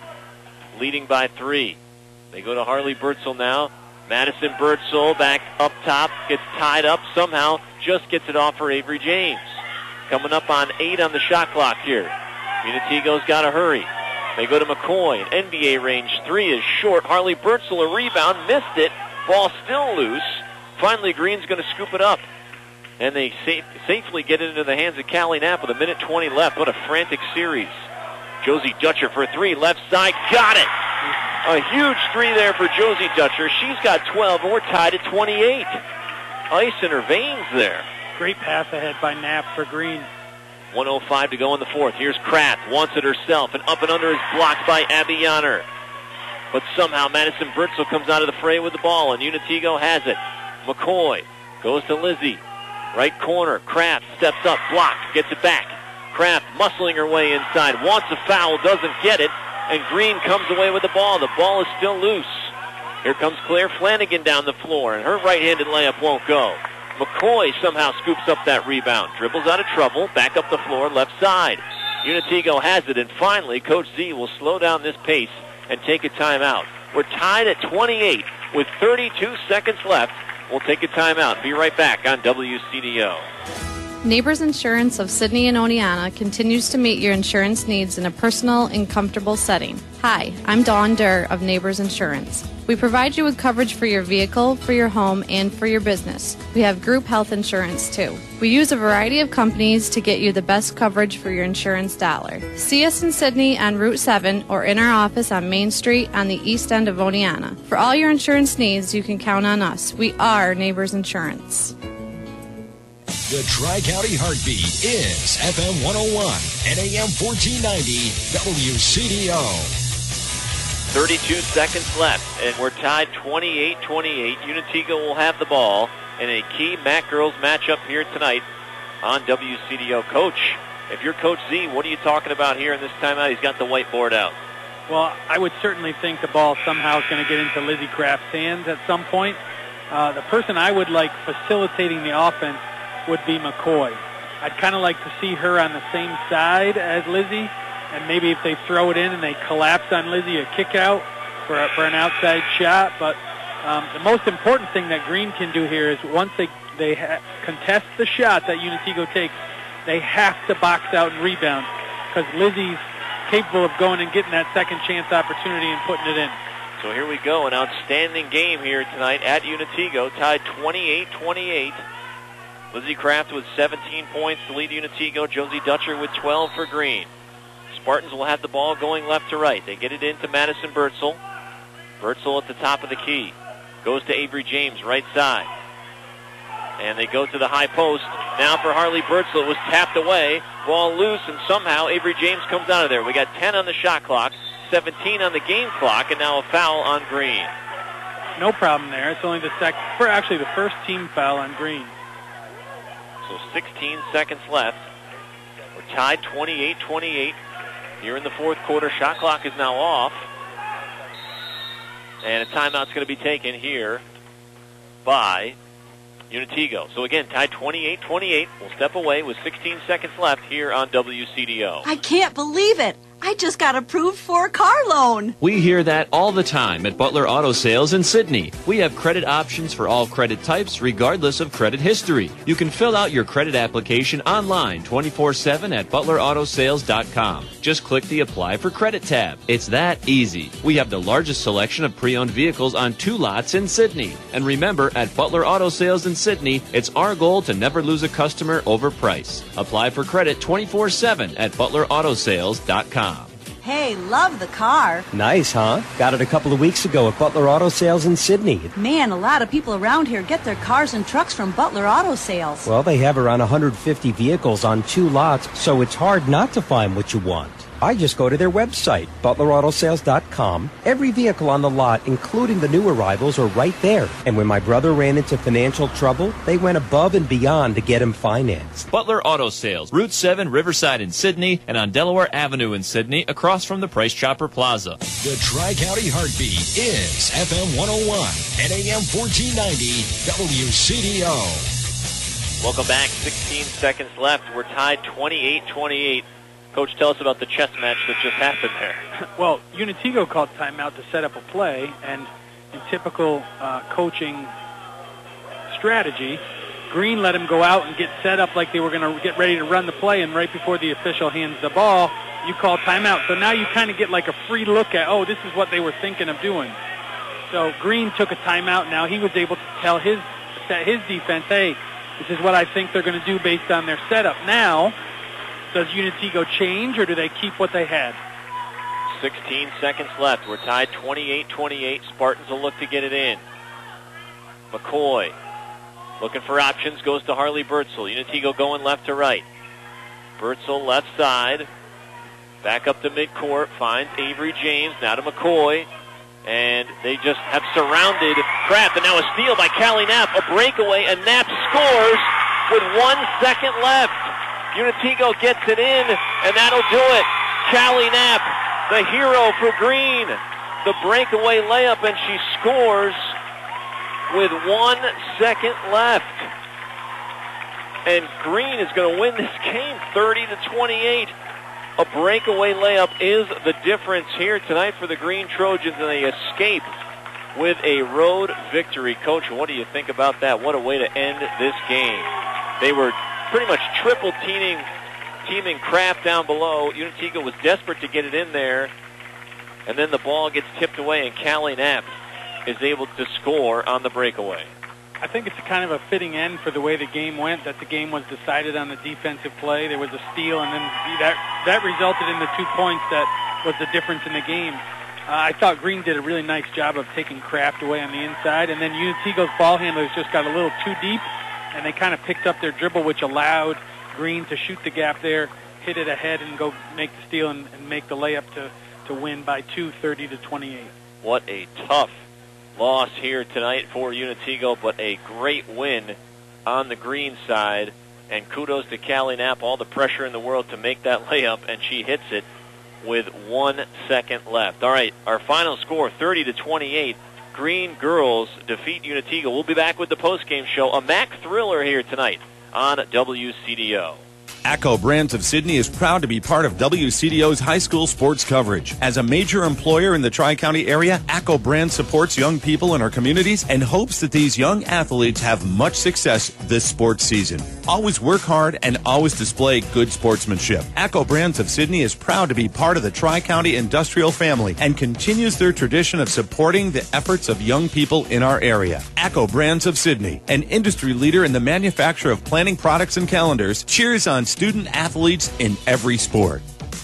Leading by three. They go to Harley Bertzel now. Madison Bertzel back up top. Gets tied up somehow. Just gets it off for Avery James. Coming up on eight on the shot clock here. Unitigo's got to hurry. They go to McCoy. An N B A range three is short. Harley Bertzel a rebound. Missed it. Ball still loose. Finally, Green's going to scoop it up. And they safe, safely get it into the hands of Callie Knapp with a minute twenty left. What a frantic series. Josie Dutcher for three. Left side. Got it. A huge three there for Josie Dutcher. She's got twelve, and we're tied at twenty-eight. Ice in her veins there. Great pass ahead by Knapp for Green. one oh five to go in the fourth. Here's Kraft. Wants it herself, and up and under is blocked by Abby Yonner. But somehow Madison Bertzel comes out of the fray with the ball, and Unitigo has it. McCoy goes to Lizzie. Right corner. Kraft steps up, blocked, gets it back. Kraft muscling her way inside. Wants a foul, doesn't get it. And Green comes away with the ball. The ball is still loose. Here comes Claire Flanagan down the floor, and her right-handed layup won't go. McCoy somehow scoops up that rebound. Dribbles out of trouble. Back up the floor, left side. Unitigo has it, and finally Coach Z will slow down this pace and take a timeout. We're tied at twenty-eight with thirty-two seconds left. We'll take a timeout. Be right back on W C D O. Neighbors Insurance of Sydney and Oneonta continues to meet your insurance needs in a personal and comfortable setting. Hi, I'm Dawn Durr of Neighbors Insurance. We provide you with coverage for your vehicle, for your home, and for your business. We have group health insurance too. We use a variety of companies to get you the best coverage for your insurance dollar. See us in Sydney on Route seven or in our office on Main Street on the east end of Oneonta. For all your insurance needs, you can count on us. We are Neighbors Insurance. The Tri-County Heartbeat is F M one oh one and A M fourteen ninety W C D O. thirty-two seconds left, and we're tied twenty-eight twenty-eight. Unitigo will have the ball in a key M A C girls matchup here tonight on W C D O. Coach, if you're Coach Z, what are you talking about here in this timeout? He's got the whiteboard out. Well, I would certainly think the ball somehow is going to get into Lizzie Kraft's hands at some point. Uh, the person I would like facilitating the offense would be McCoy. I'd kind of like to see her on the same side as Lizzie, and maybe if they throw it in and they collapse on Lizzie, a kick out for, a, for an outside shot. But um, the most important thing that Green can do here is once they, they ha- contest the shot that Unitigo takes, they have to box out and rebound because Lizzie's capable of going and getting that second chance opportunity and putting it in. So here we go, an outstanding game here tonight at Unitigo, tied twenty-eight twenty-eight. Lizzie Kraft with seventeen points to lead Unitigo. Josie Dutcher with twelve for Green. Spartans will have the ball going left to right. They get it into Madison Bertzel. Bertzel at the top of the key. Goes to Avery James, right side. And they go to the high post. Now for Harley Birdsell, it was tapped away. Ball loose, and somehow Avery James comes out of there. We got ten on the shot clock, seventeen on the game clock, and now a foul on Green. No problem there. It's only the second, for actually the first team foul on Green. So sixteen seconds left. We're tied twenty-eight twenty-eight here in the fourth quarter. Shot clock is now off. And a timeout's going to be taken here by Unitigo. So again, tied twenty-eight twenty-eight. We'll step away with sixteen seconds left here on W C D O. I can't believe it. I just got approved for a car loan. We hear that all the time at Butler Auto Sales in Sydney. We have credit options for all credit types, regardless of credit history. You can fill out your credit application online twenty-four seven at butler auto sales dot com. Just click the Apply for Credit tab. It's that easy. We have the largest selection of pre-owned vehicles on two lots in Sydney. And remember, at Butler Auto Sales in Sydney, it's our goal to never lose a customer over price. Apply for credit twenty-four seven at butler auto sales dot com. Hey, love the car. Nice, huh? Got it a couple of weeks ago at Butler Auto Sales in Sydney. Man, a lot of people around here get their cars and trucks from Butler Auto Sales. Well, they have around one hundred fifty vehicles on two lots, so it's hard not to find what you want. I just go to their website, butler auto sales dot com. Every vehicle on the lot, including the new arrivals, are right there. And when my brother ran into financial trouble, they went above and beyond to get him financed. Butler Auto Sales, Route seven, Riverside in Sydney, and on Delaware Avenue in Sydney, across from the Price Chopper Plaza. The Tri-County Heartbeat is F M one oh one and A M fourteen ninety W C D O. Welcome back. sixteen seconds left. We're tied twenty-eight twenty-eight. Coach, tell us about the chess match that just happened there. Well, Unitigo called timeout to set up a play, and in typical uh, coaching strategy, Green let him go out and get set up like they were going to get ready to run the play, and right before the official hands the ball, you call timeout. So now you kind of get like a free look at, oh, this is what they were thinking of doing. So Green took a timeout. Now he was able to tell his his defense, hey, this is what I think they're going to do based on their setup. Now, does Unitigo change, or do they keep what they had? sixteen seconds left. We're tied twenty-eight twenty-eight. Spartans will look to get it in. McCoy looking for options, goes to Harley Birdsell. Unitigo going left to right. Birdsell left side. Back up to midcourt. Finds Avery James. Now to McCoy. And they just have surrounded Kraft. And now a steal by Callie Knapp. A breakaway, and Knapp scores with one second left. Unitigo gets it in, and that'll do it. Callie Knapp, the hero for Green. The breakaway layup, and she scores with one second left. And Green is going to win this game thirty to twenty-eight. A breakaway layup is the difference here tonight for the Green Trojans, and they escape with a road victory. Coach, what do you think about that? What a way to end this game. They were pretty much triple teaming, teaming Kraft down below. Unitigo was desperate to get it in there, and then the ball gets tipped away, and Callie Knapp is able to score on the breakaway. I think it's kind of a fitting end for the way the game went, that the game was decided on the defensive play. There was a steal, and then that that resulted in the two points that was the difference in the game. Uh, I thought Green did a really nice job of taking Kraft away on the inside, and then Unitigo's ball handlers just got a little too deep, and they kind of picked up their dribble, which allowed Green to shoot the gap there, hit it ahead, and go make the steal and, and make the layup to, to win by two, thirty to twenty-eight. What a tough loss here tonight for Unitigo, but a great win on the Green side. And kudos to Callie Knapp, all the pressure in the world to make that layup, and she hits it with one second left. All right, our final score, thirty to twenty-eight. Green girls defeat Unitigo. We'll be back with the postgame show. A M A C thriller here tonight on W C D O. ACCO Brands of Sydney is proud to be part of W C D O's high school sports coverage. As a major employer in the Tri-County area, ACCO Brands supports young people in our communities and hopes that these young athletes have much success this sports season. Always work hard and always display good sportsmanship. ACCO Brands of Sydney is proud to be part of the Tri-County industrial family and continues their tradition of supporting the efforts of young people in our area. ACCO Brands of Sydney, an industry leader in the manufacture of planning products and calendars, cheers on student athletes in every sport.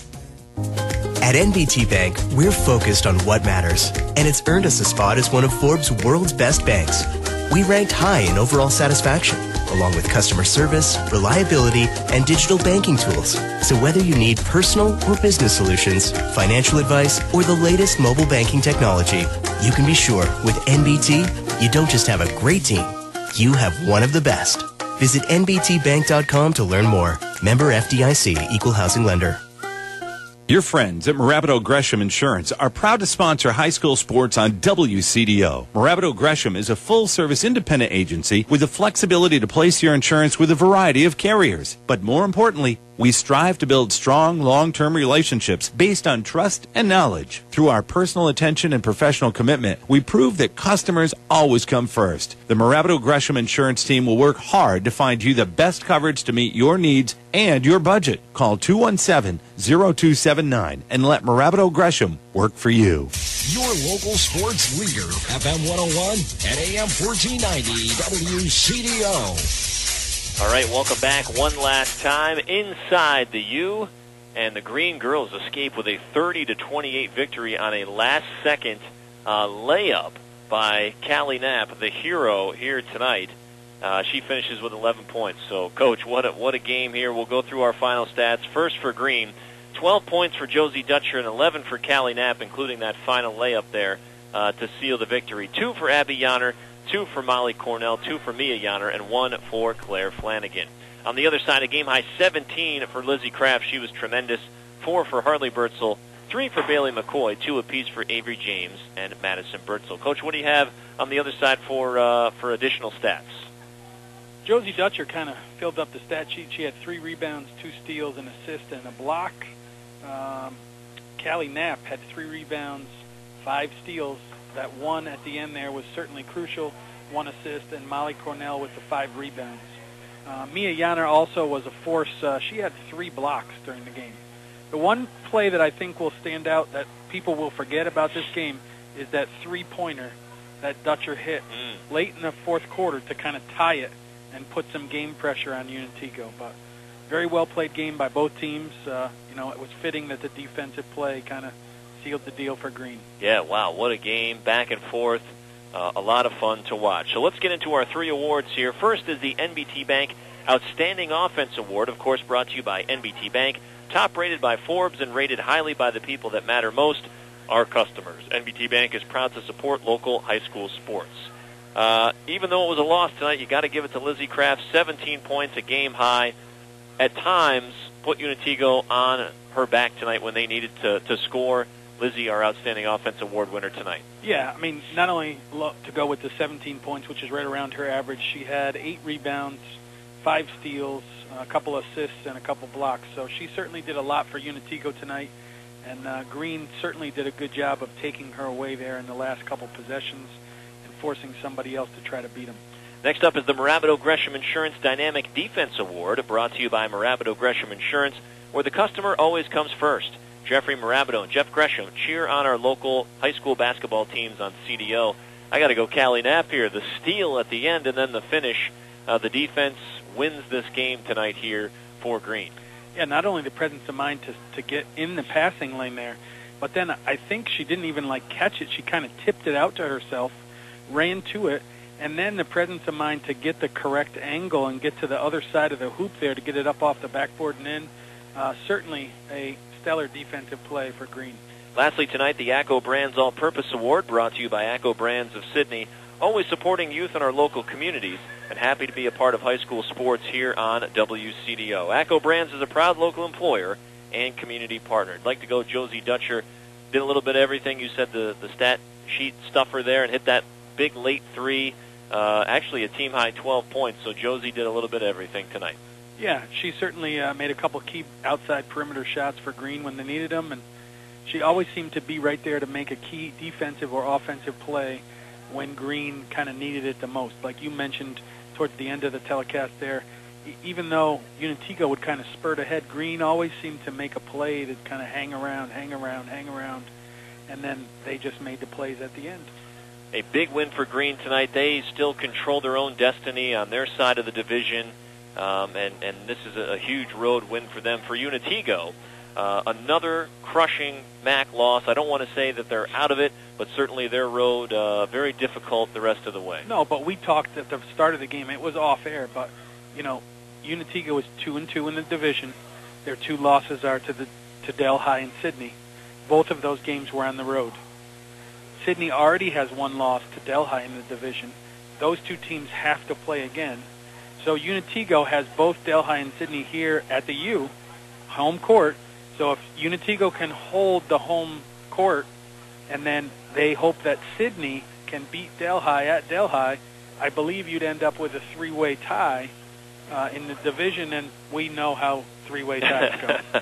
At N B T Bank, we're focused on what matters, and it's earned us a spot as one of Forbes' world's best banks. We ranked high in overall satisfaction, along with customer service, reliability, and digital banking tools. So whether you need personal or business solutions, financial advice, or the latest mobile banking technology, you can be sure with N B T, you don't just have a great team, you have one of the best. Visit N B T bank dot com to learn more. Member F D I C, Equal Housing Lender. Your friends at Marabato Gresham Insurance are proud to sponsor high school sports on W C D O. Marabato Gresham is a full-service independent agency with the flexibility to place your insurance with a variety of carriers. But more importantly, we strive to build strong, long-term relationships based on trust and knowledge. Through our personal attention and professional commitment, we prove that customers always come first. The Marabato Gresham Insurance team will work hard to find you the best coverage to meet your needs and your budget. Call two one seven, zero two seven nine and let Marabato Gresham work for you. Your local sports leader, F M one oh one and A M fourteen ninety W C D O. All right, welcome back one last time inside the U, and the Green Girls escape with a thirty to twenty-eight victory on a last-second uh, layup by Callie Knapp, the hero here tonight. Uh, she finishes with eleven points. So, Coach, what a, what a game here. We'll go through our final stats. First for Green, twelve points for Josie Dutcher and eleven for Callie Knapp, including that final layup there uh, to seal the victory. Two for Abby Yonner, two for Molly Cornell, two for Mia Yonner, and one for Claire Flanagan. On the other side, a game-high seventeen for Lizzie Kraft. She was tremendous. Four for Harley Bertzel, three for Bailey McCoy, two apiece for Avery James and Madison Bertzel. Coach, what do you have on the other side for uh, for additional stats? Josie Dutcher kind of filled up the stat sheet. She had three rebounds, two steals, an assist, and a block. Um, Callie Knapp had three rebounds, five steals. That one at the end there was certainly crucial, one assist, and Molly Cornell with the five rebounds. Uh, Mia Yonner also was a force. Uh, she had three blocks during the game. The one play that I think will stand out that people will forget about this game is that three-pointer that Dutcher hit mm. late in the fourth quarter to kind of tie it and put some game pressure on Unitigo. But very well-played game by both teams. Uh, you know, it was fitting that the defensive play kind of sealed the deal for Green. Yeah, wow, what a game, back and forth. Uh, a lot of fun to watch. So let's get into our three awards here. First is the N B T Bank Outstanding Offense Award, of course brought to you by N B T Bank, top rated by Forbes and rated highly by the people that matter most, our customers. N B T Bank is proud to support local high school sports. Uh, even though it was a loss tonight, you got to give it to Lizzie Kraft, seventeen points, a game high. At times, put Unitigo on her back tonight when they needed to, to score. Lizzie, our Outstanding Offense Award winner tonight. Yeah, I mean, not only to go with the seventeen points, which is right around her average, she had eight rebounds, five steals, a couple assists, and a couple blocks. So she certainly did a lot for Unitigo tonight, and uh, Green certainly did a good job of taking her away there in the last couple possessions and forcing somebody else to try to beat them. Next up is the Marabato Gresham Insurance Dynamic Defense Award, brought to you by Marabato Gresham Insurance, where the customer always comes first. Jeffrey Marabato and Jeff Gresham cheer on our local high school basketball teams on C D O. I got to go Callie Knapp here. The steal at the end and then the finish. Uh, the defense wins this game tonight here for Green. Yeah, not only the presence of mind to to get in the passing lane there, but then I think she didn't even like catch it. She kind of tipped it out to herself, ran to it, and then the presence of mind to get the correct angle and get to the other side of the hoop there to get it up off the backboard and in. Uh, certainly a stellar defensive play for Green. Lastly tonight, the ACCO Brands All-Purpose Award, brought to you by ACCO Brands of Sydney, always supporting youth in our local communities, and happy to be a part of high school sports here on W C D O. ACCO Brands is a proud local employer and community partner. I'd like to go Josie Dutcher, did a little bit of everything. You said the, the stat sheet stuffer there and hit that big late three, uh, actually a team-high twelve points, so Josie did a little bit of everything tonight. Yeah, she certainly uh, made a couple key outside perimeter shots for Green when they needed them, and she always seemed to be right there to make a key defensive or offensive play when Green kind of needed it the most. Like you mentioned towards the end of the telecast there, e- even though Unitigo would kind of spurt ahead, Green always seemed to make a play to kind of hang around, hang around, hang around, and then they just made the plays at the end. A big win for Green tonight. They still control their own destiny on their side of the division. Um, and, and this is a, a huge road win for them. For Unitigo, Uh, another crushing M A C loss. I don't want to say that they're out of it, but certainly their road uh, very difficult the rest of the way. No, but we talked at the start of the game. It was off air, but you know, Unitigo is two and two in the division. Their two losses are to the to Delhi and Sydney. Both of those games were on the road. Sydney already has one loss to Delhi in the division. Those two teams have to play again. So Unitigo has both Delhi and Sydney here at the U, home court. So if Unitigo can hold the home court, and then they hope that Sydney can beat Delhi at Delhi, I believe you'd end up with a three-way tie uh, in the division, and we know how three-way ties go.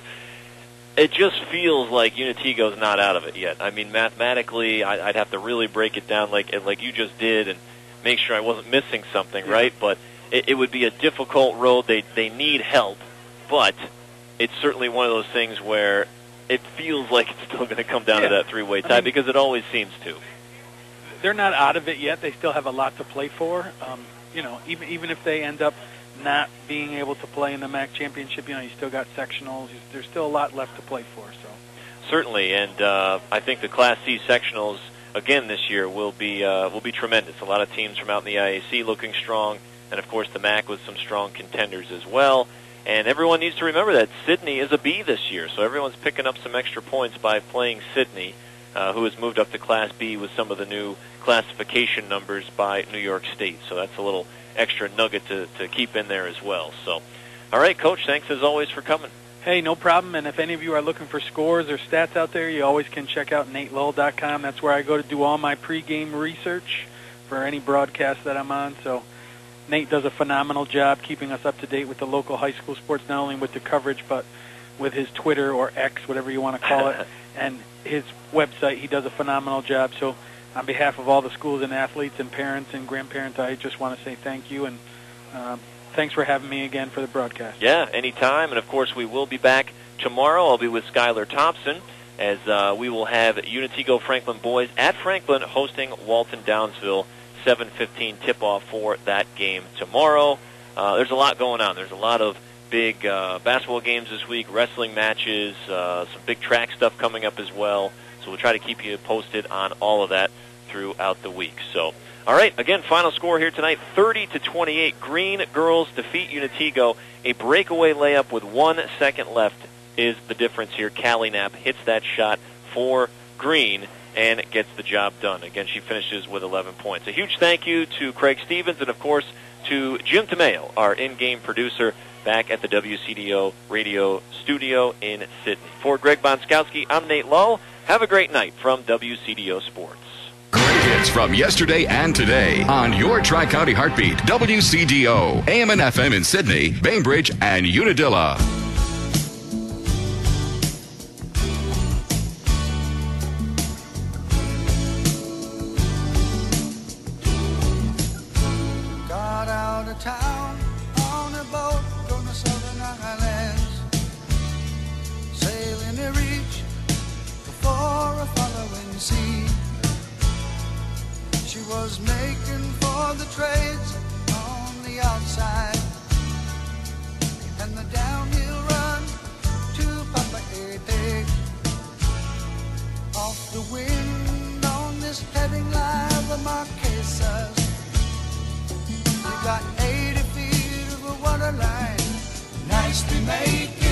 It just feels like Unitigo's not out of it yet. I mean, mathematically, I, I'd have to really break it down like like you just did and make sure I wasn't missing something, Yeah. right? But it, it would be a difficult road. They they need help, but it's certainly one of those things where it feels like it's still going to come down Yeah. to that three-way tie I mean, because it always seems to. They're not out of it yet. They still have a lot to play for. Um, you know, even even if they end up not being able to play in the M A C championship, you know, you still got sectionals. There's still a lot left to play for. So Certainly, and uh, I think the Class C sectionals again this year will be uh, will be tremendous. A lot of teams from out in the I A C looking strong, and of course the M A C with some strong contenders as well. And everyone needs to remember that Sydney is a B this year, so everyone's picking up some extra points by playing Sydney, uh, who has moved up to Class B with some of the new classification numbers by New York State. So that's a little extra nugget to, to keep in there as well. So, all right, Coach, thanks as always for coming. hey, no problem. And if any of you are looking for scores or stats out there, you always can check out Nate Lull dot com. That's where I go to do all my pregame research for any broadcast that I'm on. So Nate does a phenomenal job keeping us up to date with the local high school sports, not only with the coverage, but with his Twitter or X, whatever you want to call it, and his website. He does a phenomenal job. So on behalf of all the schools and athletes and parents and grandparents, I just want to say thank you, and um, thanks for having me again for the broadcast. Yeah, anytime. And, of course, we will be back tomorrow. I'll be with Skylar Thompson as uh, we will have Unitigo Franklin boys at Franklin hosting Walton Downsville. seven fifteen tip-off for that game tomorrow. Uh, there's a lot going on. There's a lot of big uh, basketball games this week, wrestling matches, uh, some big track stuff coming up as well. So we'll try to keep you posted on all of that throughout the week. So, all right, again, final score here tonight, thirty to twenty-eight. Green girls defeat Unitigo. A breakaway layup with one second left is the difference here. Callie Knapp hits that shot for Green and gets the job done. Again, she finishes with eleven points. A huge thank you to Craig Stevens and, of course, to Jim Tomeo, our in-game producer, back at the W C D O radio studio in Sydney. For Greg Bonskowski, I'm Nate Lull. Have a great night from W C D O Sports. Great hits from yesterday and today on your Tri-County Heartbeat, W C D O, A M and F M in Sydney, Bainbridge, and Unadilla. Got out of town on a boat going to Southern Islands, sailing to reach before a following sea. She was making for the trades on the outside, and the downhill run to Papa Ete. Off the wind on this heading line, the Marquesas. You got eighty feet of a water line, nicely made.